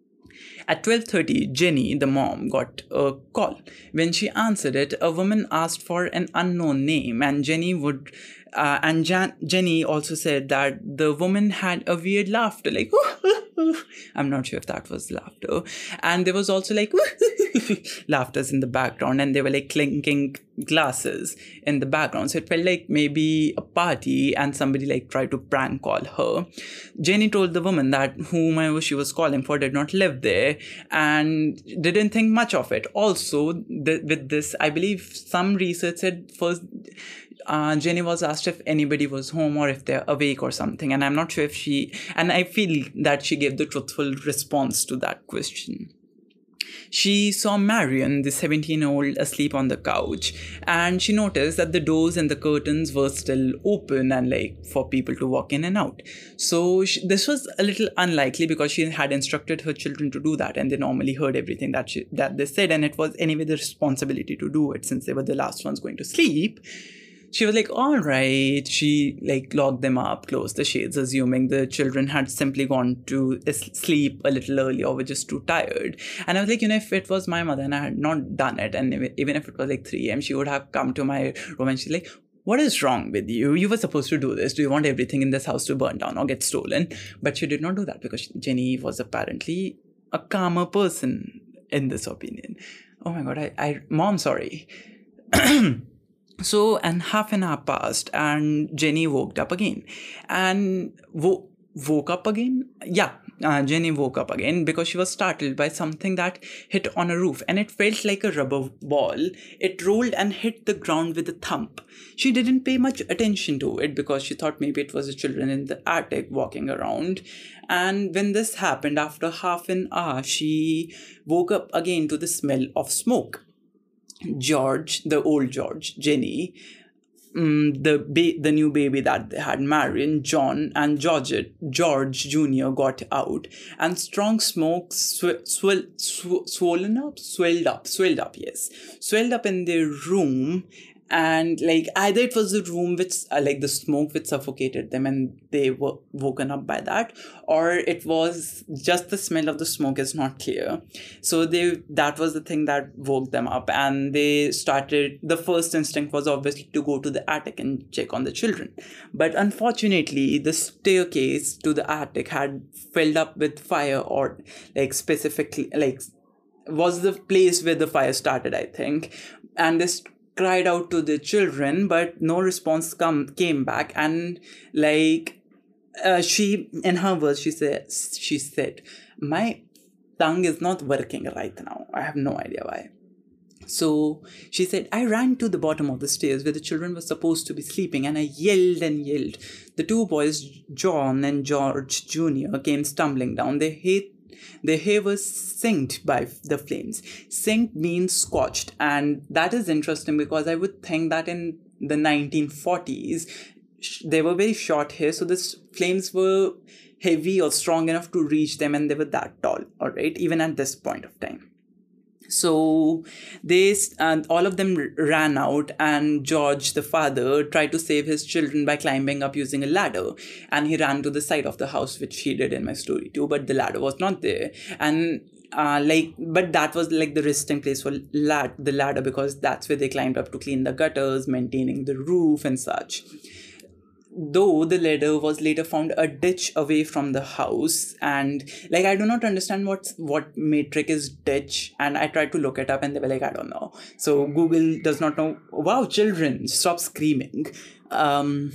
At twelve thirty, Jenny, the mom, got a call. When she answered it, a woman asked for an unknown name, and Jenny would, uh, and Jan- Jenny also said that the woman had a weird laughter, like, I'm not sure if that was laughter. And there was also like laughters in the background, and they were like clinking glasses in the background. So it felt like maybe a party, and somebody like tried to prank call her. Jenny told the woman that whomever she was calling for did not live there, and didn't think much of it. Also, th- with this, I believe some research said first, uh, Jenny was asked if anybody was home or if they're awake or something. And I'm not sure if she, and I feel that she gave the truthful response to that question. She saw Marion, the seventeen-year-old, asleep on the couch, and she noticed that the doors and the curtains were still open and like for people to walk in and out. So she, this was a little unlikely because she had instructed her children to do that, and they normally heard everything that she, that they said, and it was anyway the responsibility to do it since they were the last ones going to sleep. She was like, all right. She like locked them up, closed the shades, assuming the children had simply gone to sleep a little early or were just too tired. And I was like, you know, if it was my mother and I had not done it, and even if it was like three a.m., she would have come to my room and she's like, what is wrong with you? You were supposed to do this. Do you want everything in this house to burn down or get stolen? But she did not do that because Jenny was apparently a calmer person in this opinion. Oh my God, I, I mom, sorry. So, and half an hour passed and Jenny woke up again. And wo- woke up again? Yeah, uh, Jenny woke up again because she was startled by something that hit on a roof, and it felt like a rubber ball. It rolled and hit the ground with a thump. She didn't pay much attention to it because she thought maybe it was the children in the attic walking around. And when this happened, after half an hour, she woke up again to the smell of smoke. George, the old George, Jenny, um, the ba- the new baby that they had, Marion, John, and Georgette, George Junior got out, and strong smoke sw- swell, sw- swollen up, swelled up, swelled up, yes, swelled up in their room. And like either it was the room which uh, like the smoke which suffocated them and they were woken up by that, or it was just the smell of the smoke is not clear. So they that was the thing that woke them up, and they started, the first instinct was obviously to go to the attic and check on the children. But unfortunately the staircase to the attic had filled up with fire, or like specifically like was the place where the fire started, I think. And this cried out to the children, but no response come came back. And like uh, she, in her words, she said, she said, my tongue is not working right now. I have no idea why. So she said, I ran to the bottom of the stairs where the children were supposed to be sleeping, and I yelled and yelled. The two boys, John and George Junior, came stumbling down. They hate Their hair was sinked by the flames. Sinked means scorched, and that is interesting because I would think that in the nineteen forties, they were very short hair, so the flames were heavy or strong enough to reach them, and they were that tall, all right, even at this point of time. So they and all of them ran out, and George, the father, tried to save his children by climbing up using a ladder, and he ran to the side of the house, which he did in my story too, but the ladder was not there. And uh, like, but that was like the resting place for lad the ladder, because that's where they climbed up to clean the gutters, maintaining the roof and such. Though the ladder was later found a ditch away from the house, and like I do not understand what what metric is ditch, and I tried to look it up and they were like, I don't know. So Google does not know. Wow, children, stop screaming. Um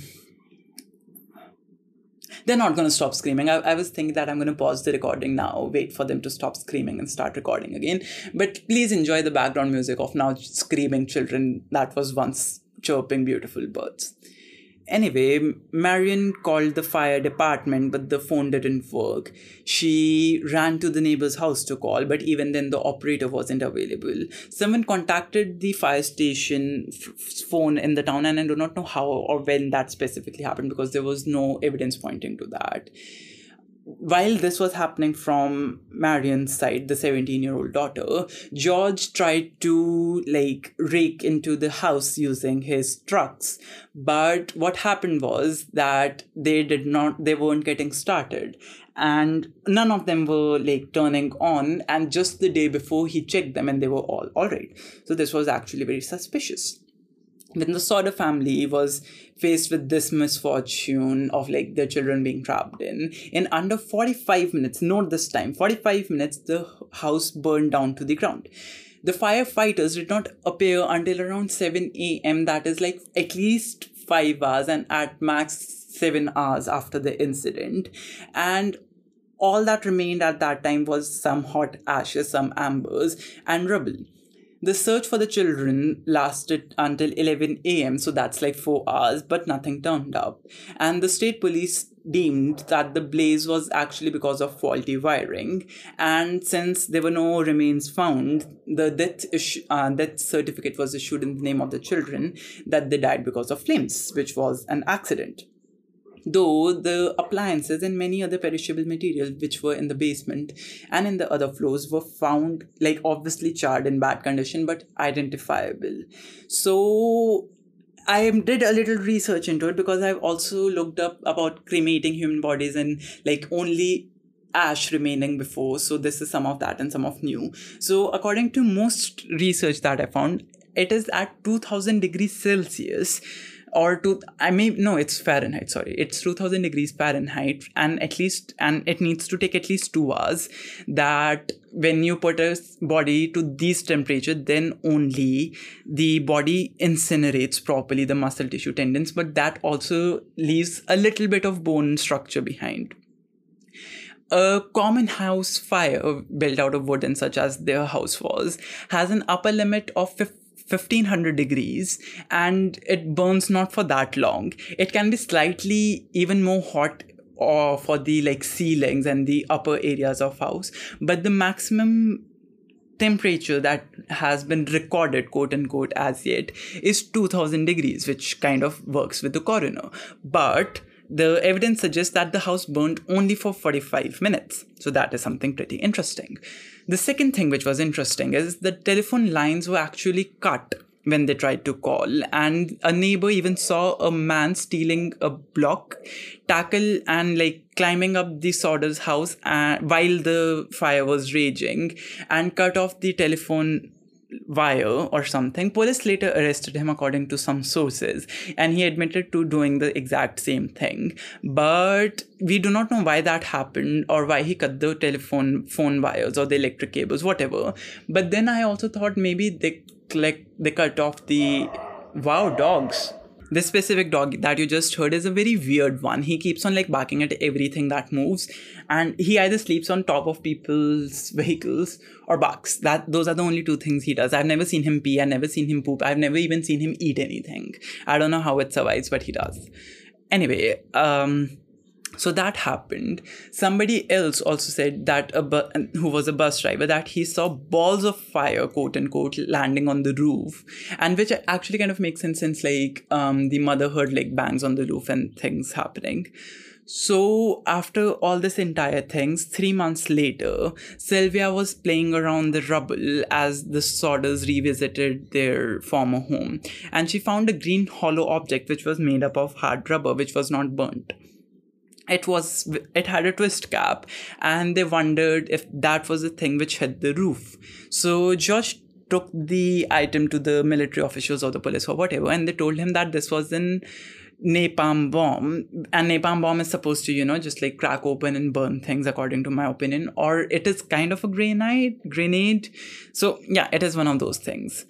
they're not going to stop screaming. I, I was thinking that I'm going to pause the recording now, wait for them to stop screaming and start recording again. But please enjoy the background music of now screaming children that was once chirping beautiful birds. Anyway, Marion called the fire department, but the phone didn't work. She ran to the neighbor's house to call, but even then the operator wasn't available. Someone contacted the fire station f- phone in the town, and I do not know how or when that specifically happened because there was no evidence pointing to that. While this was happening from Marion's side, the seventeen-year-old daughter, George tried to like rake into the house using his trucks. But what happened was that they did not, they weren't getting started. And none of them were like turning on. And just the day before he checked them and they were all all right. So this was actually very suspicious. When the Sodder family was faced with this misfortune of like their children being trapped in, in under forty-five minutes, note this time, forty-five minutes, the house burned down to the ground. The firefighters did not appear until around seven a.m. That is like at least five hours and at max seven hours after the incident. And all that remained at that time was some hot ashes, some embers, and rubble. The search for the children lasted until eleven a.m., so that's like four hours, but nothing turned up. And the state police deemed that the blaze was actually because of faulty wiring. And since there were no remains found, the death, issu- uh, death certificate was issued in the name of the children that they died because of flames, which was an accident. Though the appliances and many other perishable materials which were in the basement and in the other floors were found like obviously charred in bad condition but identifiable. So I did a little research into it because I've also looked up about cremating human bodies and like only ash remaining before. So this is some of that and some of new. So according to most research that I found, it is at two thousand degrees Celsius. or to, I may, no, it's Fahrenheit, sorry. It's two thousand degrees Fahrenheit, and at least, and it needs to take at least two hours. That when you put a body to these temperature, then only the body incinerates properly the muscle tissue tendons, but that also leaves a little bit of bone structure behind. A common house fire built out of wood, and such as their house was, has an upper limit of fifteen hundred degrees, and it burns not for that long. It can be slightly even more hot or for the like ceilings and the upper areas of house, but the maximum temperature that has been recorded, quote unquote, as yet is two thousand degrees, which kind of works with the coroner. But the evidence suggests that the house burned only for forty-five minutes. So that is something pretty interesting. The second thing which was interesting is the telephone lines were actually cut when they tried to call, and a neighbor even saw a man stealing a block, tackle and like climbing up the Sauder's house uh, while the fire was raging, and cut off the telephone wire or something. Police later arrested him according to some sources, and he admitted to doing the exact same thing. But we do not know why that happened, or why he cut the telephone phone wires or the electric cables, whatever. But then I also thought maybe they like they cut off the wow dogs. This specific dog that you just heard is a very weird one. He keeps on like barking at everything that moves, and he either sleeps on top of people's vehicles or barks. That those are the only two things he does. I've never seen him pee. I've never seen him poop. I've never even seen him eat anything. I don't know how it survives, but he does. Anyway, um, so that happened. Somebody else also said that a bu- who was a bus driver, that he saw balls of fire, quote unquote, landing on the roof, and which actually kind of makes sense since like um the mother heard like bangs on the roof and things happening. So after all this entire things, three months later, Sylvia was playing around the rubble as the Sauders revisited their former home, and she found a green hollow object which was made up of hard rubber, which was not burnt. It was, it had a twist cap, and they wondered if that was the thing which hit the roof. So Josh took the item to the military officials or the police or whatever, and they told him that this was an napalm bomb, and napalm bomb is supposed to, you know, just like crack open and burn things, according to my opinion, or it is kind of a grenade grenade so yeah, it is one of those things.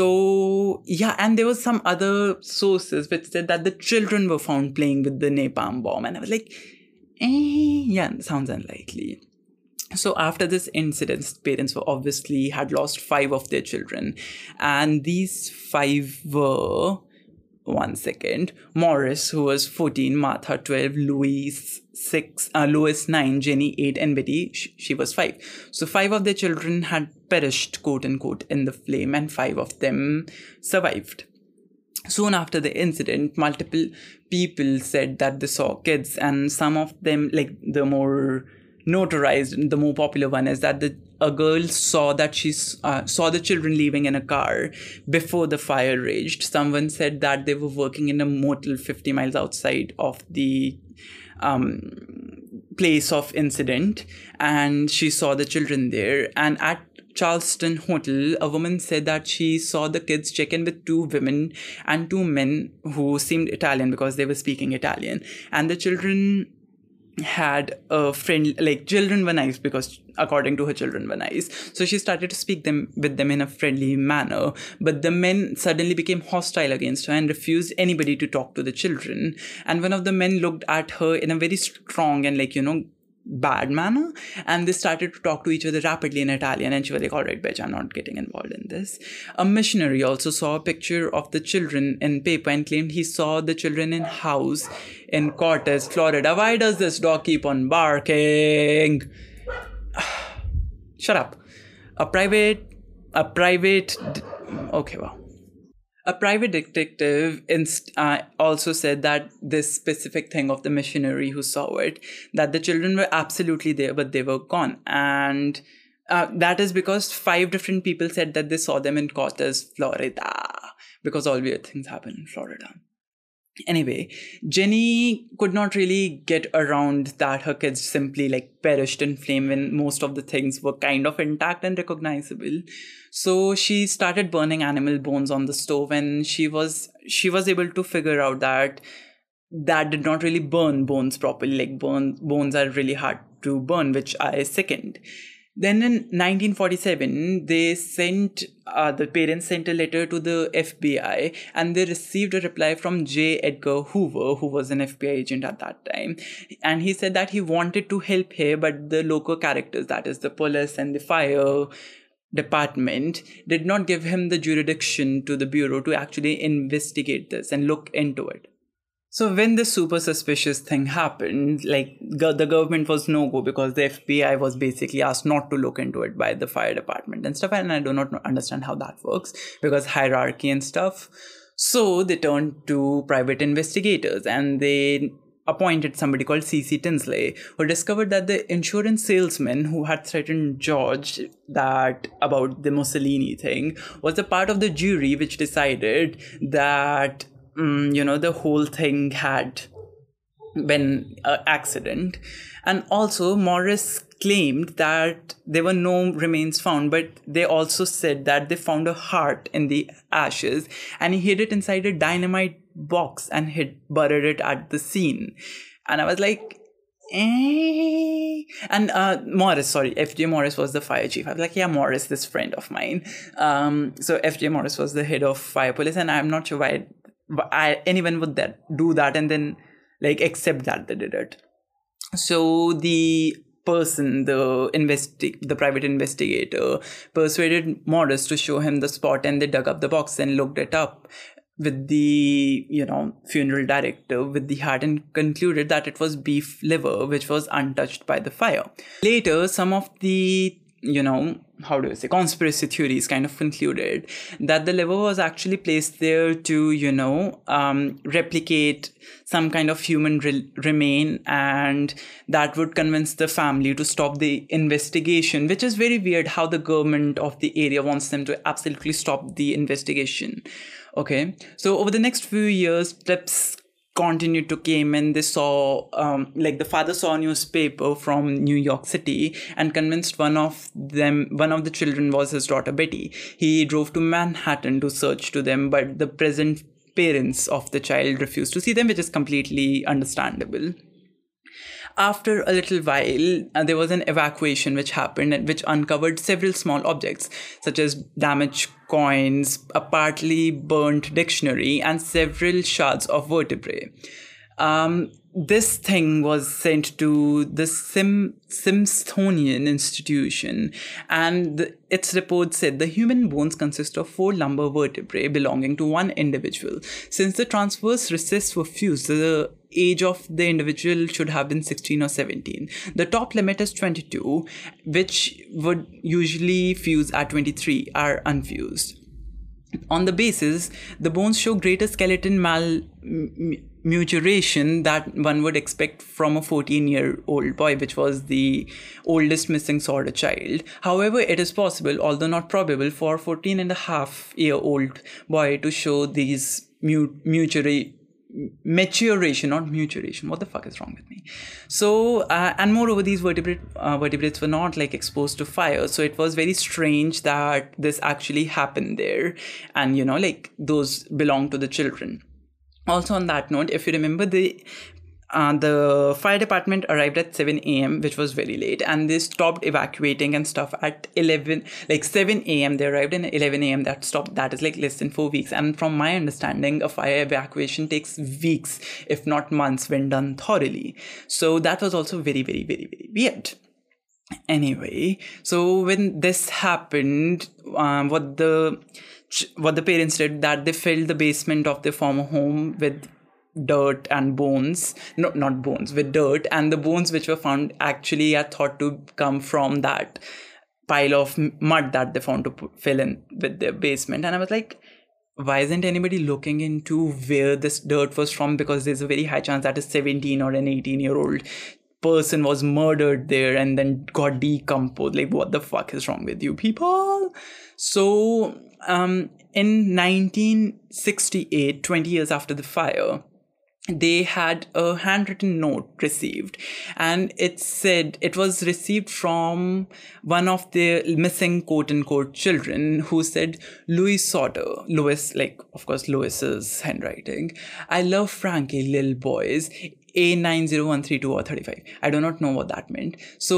So yeah, and there was some other sources which said that the children were found playing with the napalm bomb, and I was like, eh, yeah, sounds unlikely. So after this incident, parents were obviously had lost five of their children, and these five were, one second, Morris, who was fourteen, Martha twelve, Louis six, uh, Louis nine, Jenny eight, and Betty, sh- she was five. So five of their children had perished, quote unquote, in the flame, and five of them survived. Soon after the incident, multiple people said that they saw kids, and some of them, like the more notarized, the more popular one is that the a girl saw that she uh, saw the children leaving in a car before the fire raged. Someone said that they were working in a motel fifty miles outside of the um, place of incident, and she saw the children there. And at Charleston Hotel, a woman said that she saw the kids check in with two women and two men who seemed Italian because they were speaking Italian, and the children had a friend, like children were nice because according to her, children were nice. So she started to speak them with them in a friendly manner, but the men suddenly became hostile against her and refused anybody to talk to the children. And one of the men looked at her in a very strong and like, you know, bad manner, and they started to talk to each other rapidly in Italian, and she was like, all right, bitch, I'm not getting involved in this. A missionary also saw a picture of the children in paper and claimed he saw the children in house in Cortez, Florida. Why does this dog keep on barking? Shut up. A private a private okay, wow. A private detective inst- uh, also said that this specific thing of the missionary who saw it, that the children were absolutely there, but they were gone. And uh, that is because five different people said that they saw them in Cortez, Florida, because all weird things happen in Florida. Anyway, Jenny could not really get around that her kids simply like perished in flame when most of the things were kind of intact and recognizable. So she started burning animal bones on the stove, and she was she was able to figure out that that did not really burn bones properly. Like bone, bones are really hard to burn, which I second. Then in nineteen forty-seven, they sent, uh, the parents sent a letter to the F B I, and they received a reply from J. Edgar Hoover, who was an F B I agent at that time. And he said that he wanted to help her, but the local characters, that is the police and the fire department, did not give him the jurisdiction to the bureau to actually investigate this and look into it. So when this super suspicious thing happened, like go- the government was no-go because the F B I was basically asked not to look into it by the fire department and stuff. And I do not understand how that works because hierarchy and stuff. So they turned to private investigators and they appointed somebody called C C Tinsley, who discovered that the insurance salesman who had threatened George that about the Mussolini thing was a part of the jury which decided that Mm, you know, the whole thing had been an accident. And also Morris claimed that there were no remains found, but they also said that they found a heart in the ashes and he hid it inside a dynamite box and hid buried it at the scene. And I was like, eh. And uh, Morris, sorry, F J Morris was the fire chief. I was like, yeah, Morris, this friend of mine. Um, so F J Morris was the head of fire police, and I'm not sure why I, anyone would that do that and then like accept that they did it. So the person, the investi- the private investigator, persuaded Morris to show him the spot, and they dug up the box and looked it up with the, you know, funeral director with the heart and concluded that it was beef liver, which was untouched by the fire. Later, some of the, you know, how do I say, conspiracy theories kind of concluded that the liver was actually placed there to, you know, um, replicate some kind of human re- remain, and that would convince the family to stop the investigation, which is very weird how the government of the area wants them to absolutely stop the investigation. Okay, so over the next few years, steps continued to came in. They saw, um, like the father saw a newspaper from New York City and convinced one of them, one of the children was his daughter Betty. He drove to Manhattan to search to them, but the present parents of the child refused to see them, which is completely understandable. After a little while, uh, there was an evacuation which happened, which uncovered several small objects, such as damaged coins, a partly burnt dictionary, and several shards of vertebrae. Um, this thing was sent to the Sim- Smithsonian Institution, and the, its report said the human bones consist of four lumbar vertebrae belonging to one individual. Since the transverse recesses were fused, the age of the individual should have been sixteen or seventeen. The top limit is twenty-two, which would usually fuse at twenty-three, are unfused. On the basis, the bones show greater skeleton malmuturation that one would expect from a fourteen-year-old boy, which was the oldest missing Sorda child. However, it is possible, although not probable, for a fourteen and a half year old boy to show these mutually maturation, not muturation. What the fuck is wrong with me? So, uh, and moreover, these vertebrate, uh, vertebrates were not like exposed to fire. So it was very strange that this actually happened there. And, you know, like those belong to the children. Also on that note, if you remember, the Uh, the fire department arrived at seven a.m., which was very late, and they stopped evacuating and stuff at eleven, like seven a.m. They arrived, and eleven a.m. that stopped. That is like less than four weeks. And from my understanding, a fire evacuation takes weeks, if not months, when done thoroughly. So that was also very, very, very, very weird. Anyway, so when this happened, um, what the what the parents did, that they filled the basement of their former home with dirt and bones, no, not bones, with dirt, and the bones which were found actually are thought to come from that pile of mud that they found to put, fill in with their basement. And I was like, why isn't anybody looking into where this dirt was from? Because there's a very high chance that a seventeen or an eighteen year old person was murdered there and then got decomposed. Like, what the fuck is wrong with you people? So um in nineteen sixty-eight, twenty years after the fire, they had a handwritten note received, and it said it was received from one of the missing quote unquote children, who said, Louis Sauter, Louis, like of course Louis's handwriting, I love Frankie, little boys, A nine zero one three two or thirty-five. I do not know what that meant.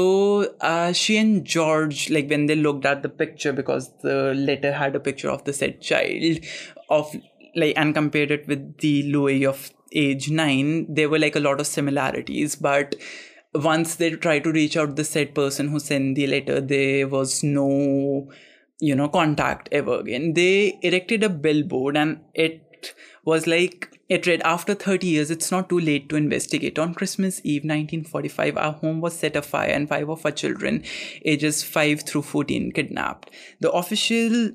So uh, she and George, like when they looked at the picture, because the letter had a picture of the said child, of like, and compared it with the Louis of age nine, there were like a lot of similarities. But once they tried to reach out the said person who sent the letter, there was no, you know, contact ever again. They erected a billboard, and it was like, it read, after thirty years, it's not too late to investigate. On Christmas Eve nineteen forty-five, our home was set afire and five of our children, ages five through fourteen, kidnapped. The official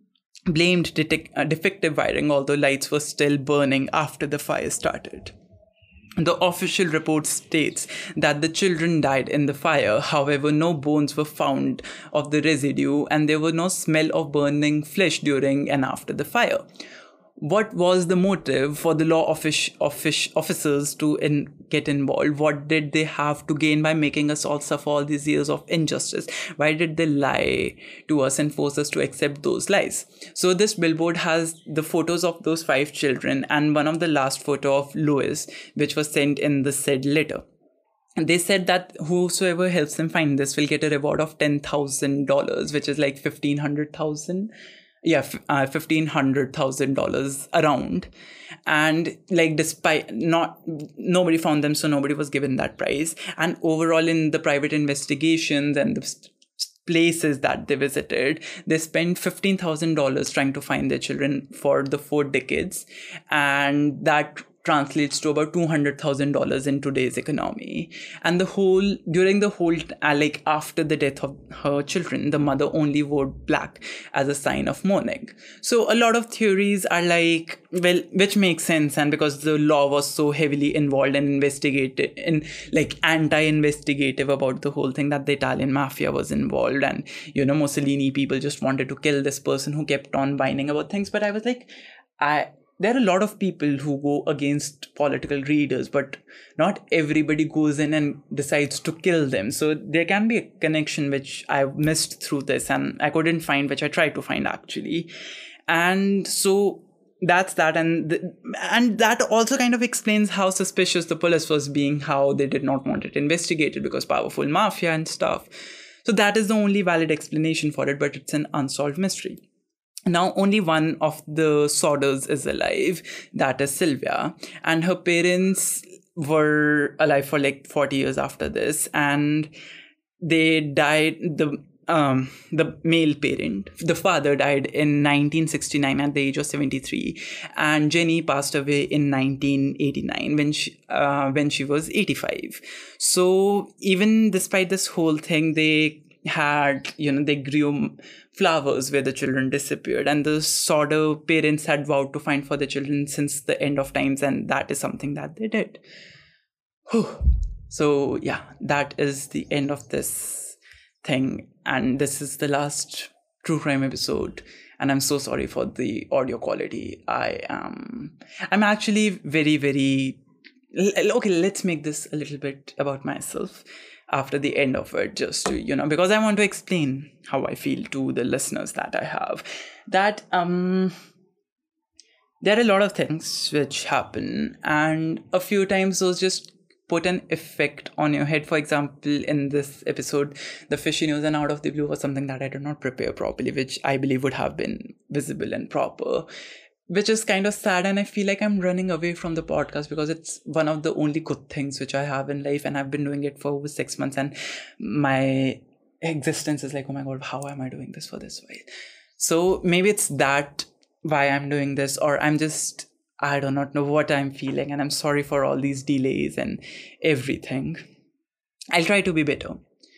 blamed detec- uh, defective wiring, although lights were still burning after the fire started. The official report states that the children died in the fire. However, no bones were found of the residue, and there was no smell of burning flesh during and after the fire. What was the motive for the law office, office, officers to in, get involved? What did they have to gain by making us all suffer all these years of injustice? Why did they lie to us and force us to accept those lies? So this billboard has the photos of those five children and one of the last photo of Louis, which was sent in the said letter. They said that whosoever helps them find this will get a reward of ten thousand dollars, which is like fifteen hundred thousand dollars. Yeah, uh, fifteen hundred thousand dollars around. And like, despite not, nobody found them, so nobody was given that prize. And overall, in the private investigations and the places that they visited, they spent fifteen thousand dollars trying to find their children for the four decades. And that translates to about two hundred thousand dollars in today's economy. And the whole, during the whole, uh, like after the death of her children, the mother only wore black as a sign of mourning. So a lot of theories are like, well, which makes sense. And because the law was so heavily involved and investigated, in like anti-investigative about the whole thing, that the Italian mafia was involved, and, you know, Mussolini people just wanted to kill this person who kept on whining about things. But I was like, I... there are a lot of people who go against political leaders, but not everybody goes in and decides to kill them. So there can be a connection which I missed through this, and I couldn't find, which I tried to find actually. And so that's that. And the, and that also kind of explains how suspicious the police was being, how they did not want it investigated because powerful mafia and stuff. So that is the only valid explanation for it, but it's an unsolved mystery. Now, only one of the Sauters is alive, that is Sylvia, and her parents were alive for like forty years after this, and they died, the um the male parent, the father died in nineteen sixty-nine at the age of seventy-three, and Jenny passed away in nineteen eighty-nine when she, uh, when she was eighty-five. So even despite this whole thing, they had, you know, they grew flowers where the children disappeared, and the Sauter parents had vowed to find for the children since the end of times, and that is something that they did. Whew. So yeah, that is the end of this thing, and this is the last true crime episode, and I'm so sorry for the audio quality. I am I'm actually very very okay, let's make this a little bit about myself after the end of it, just to, you know, because I want to explain how I feel to the listeners that I have. That um, there are a lot of things which happen, and a few times those just put an effect on your head. For example, in this episode, the fishy news and out of the blue was something that I did not prepare properly, which I believe would have been visible and proper, which is kind of sad. And I feel like I'm running away from the podcast because it's one of the only good things which I have in life, and I've been doing it for over six months, and my existence is like, oh my god, how am I doing this for this while? So maybe it's that why I'm doing this, or I'm just, I do not know what I'm feeling, and I'm sorry for all these delays and everything. I'll try to be better,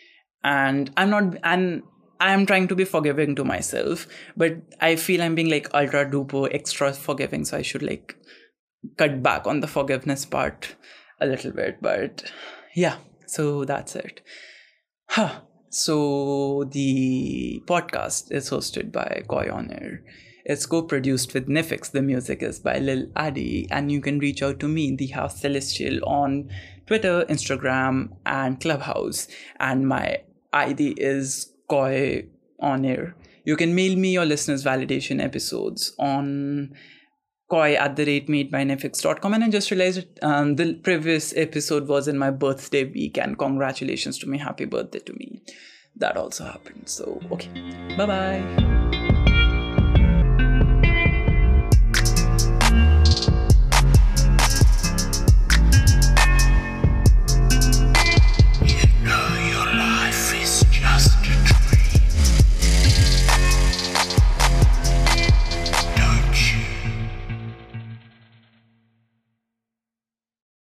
and I'm not, and I'm trying to be forgiving to myself, but I feel I'm being like ultra duper extra forgiving, so I should like cut back on the forgiveness part a little bit. But yeah, so that's it. Huh. So the podcast is hosted by Goy On Air. It's co-produced with Nifix. The music is by Lil Addy, and you can reach out to me, the Half Celestial, on Twitter, Instagram, and Clubhouse. And my I D is Koi on air. You can mail me your listeners' validation episodes on koi at the rate made by nifix dot com. And I just realized um, the previous episode was in my birthday week, and congratulations to me. Happy birthday to me. That also happened. So, okay. Bye-bye.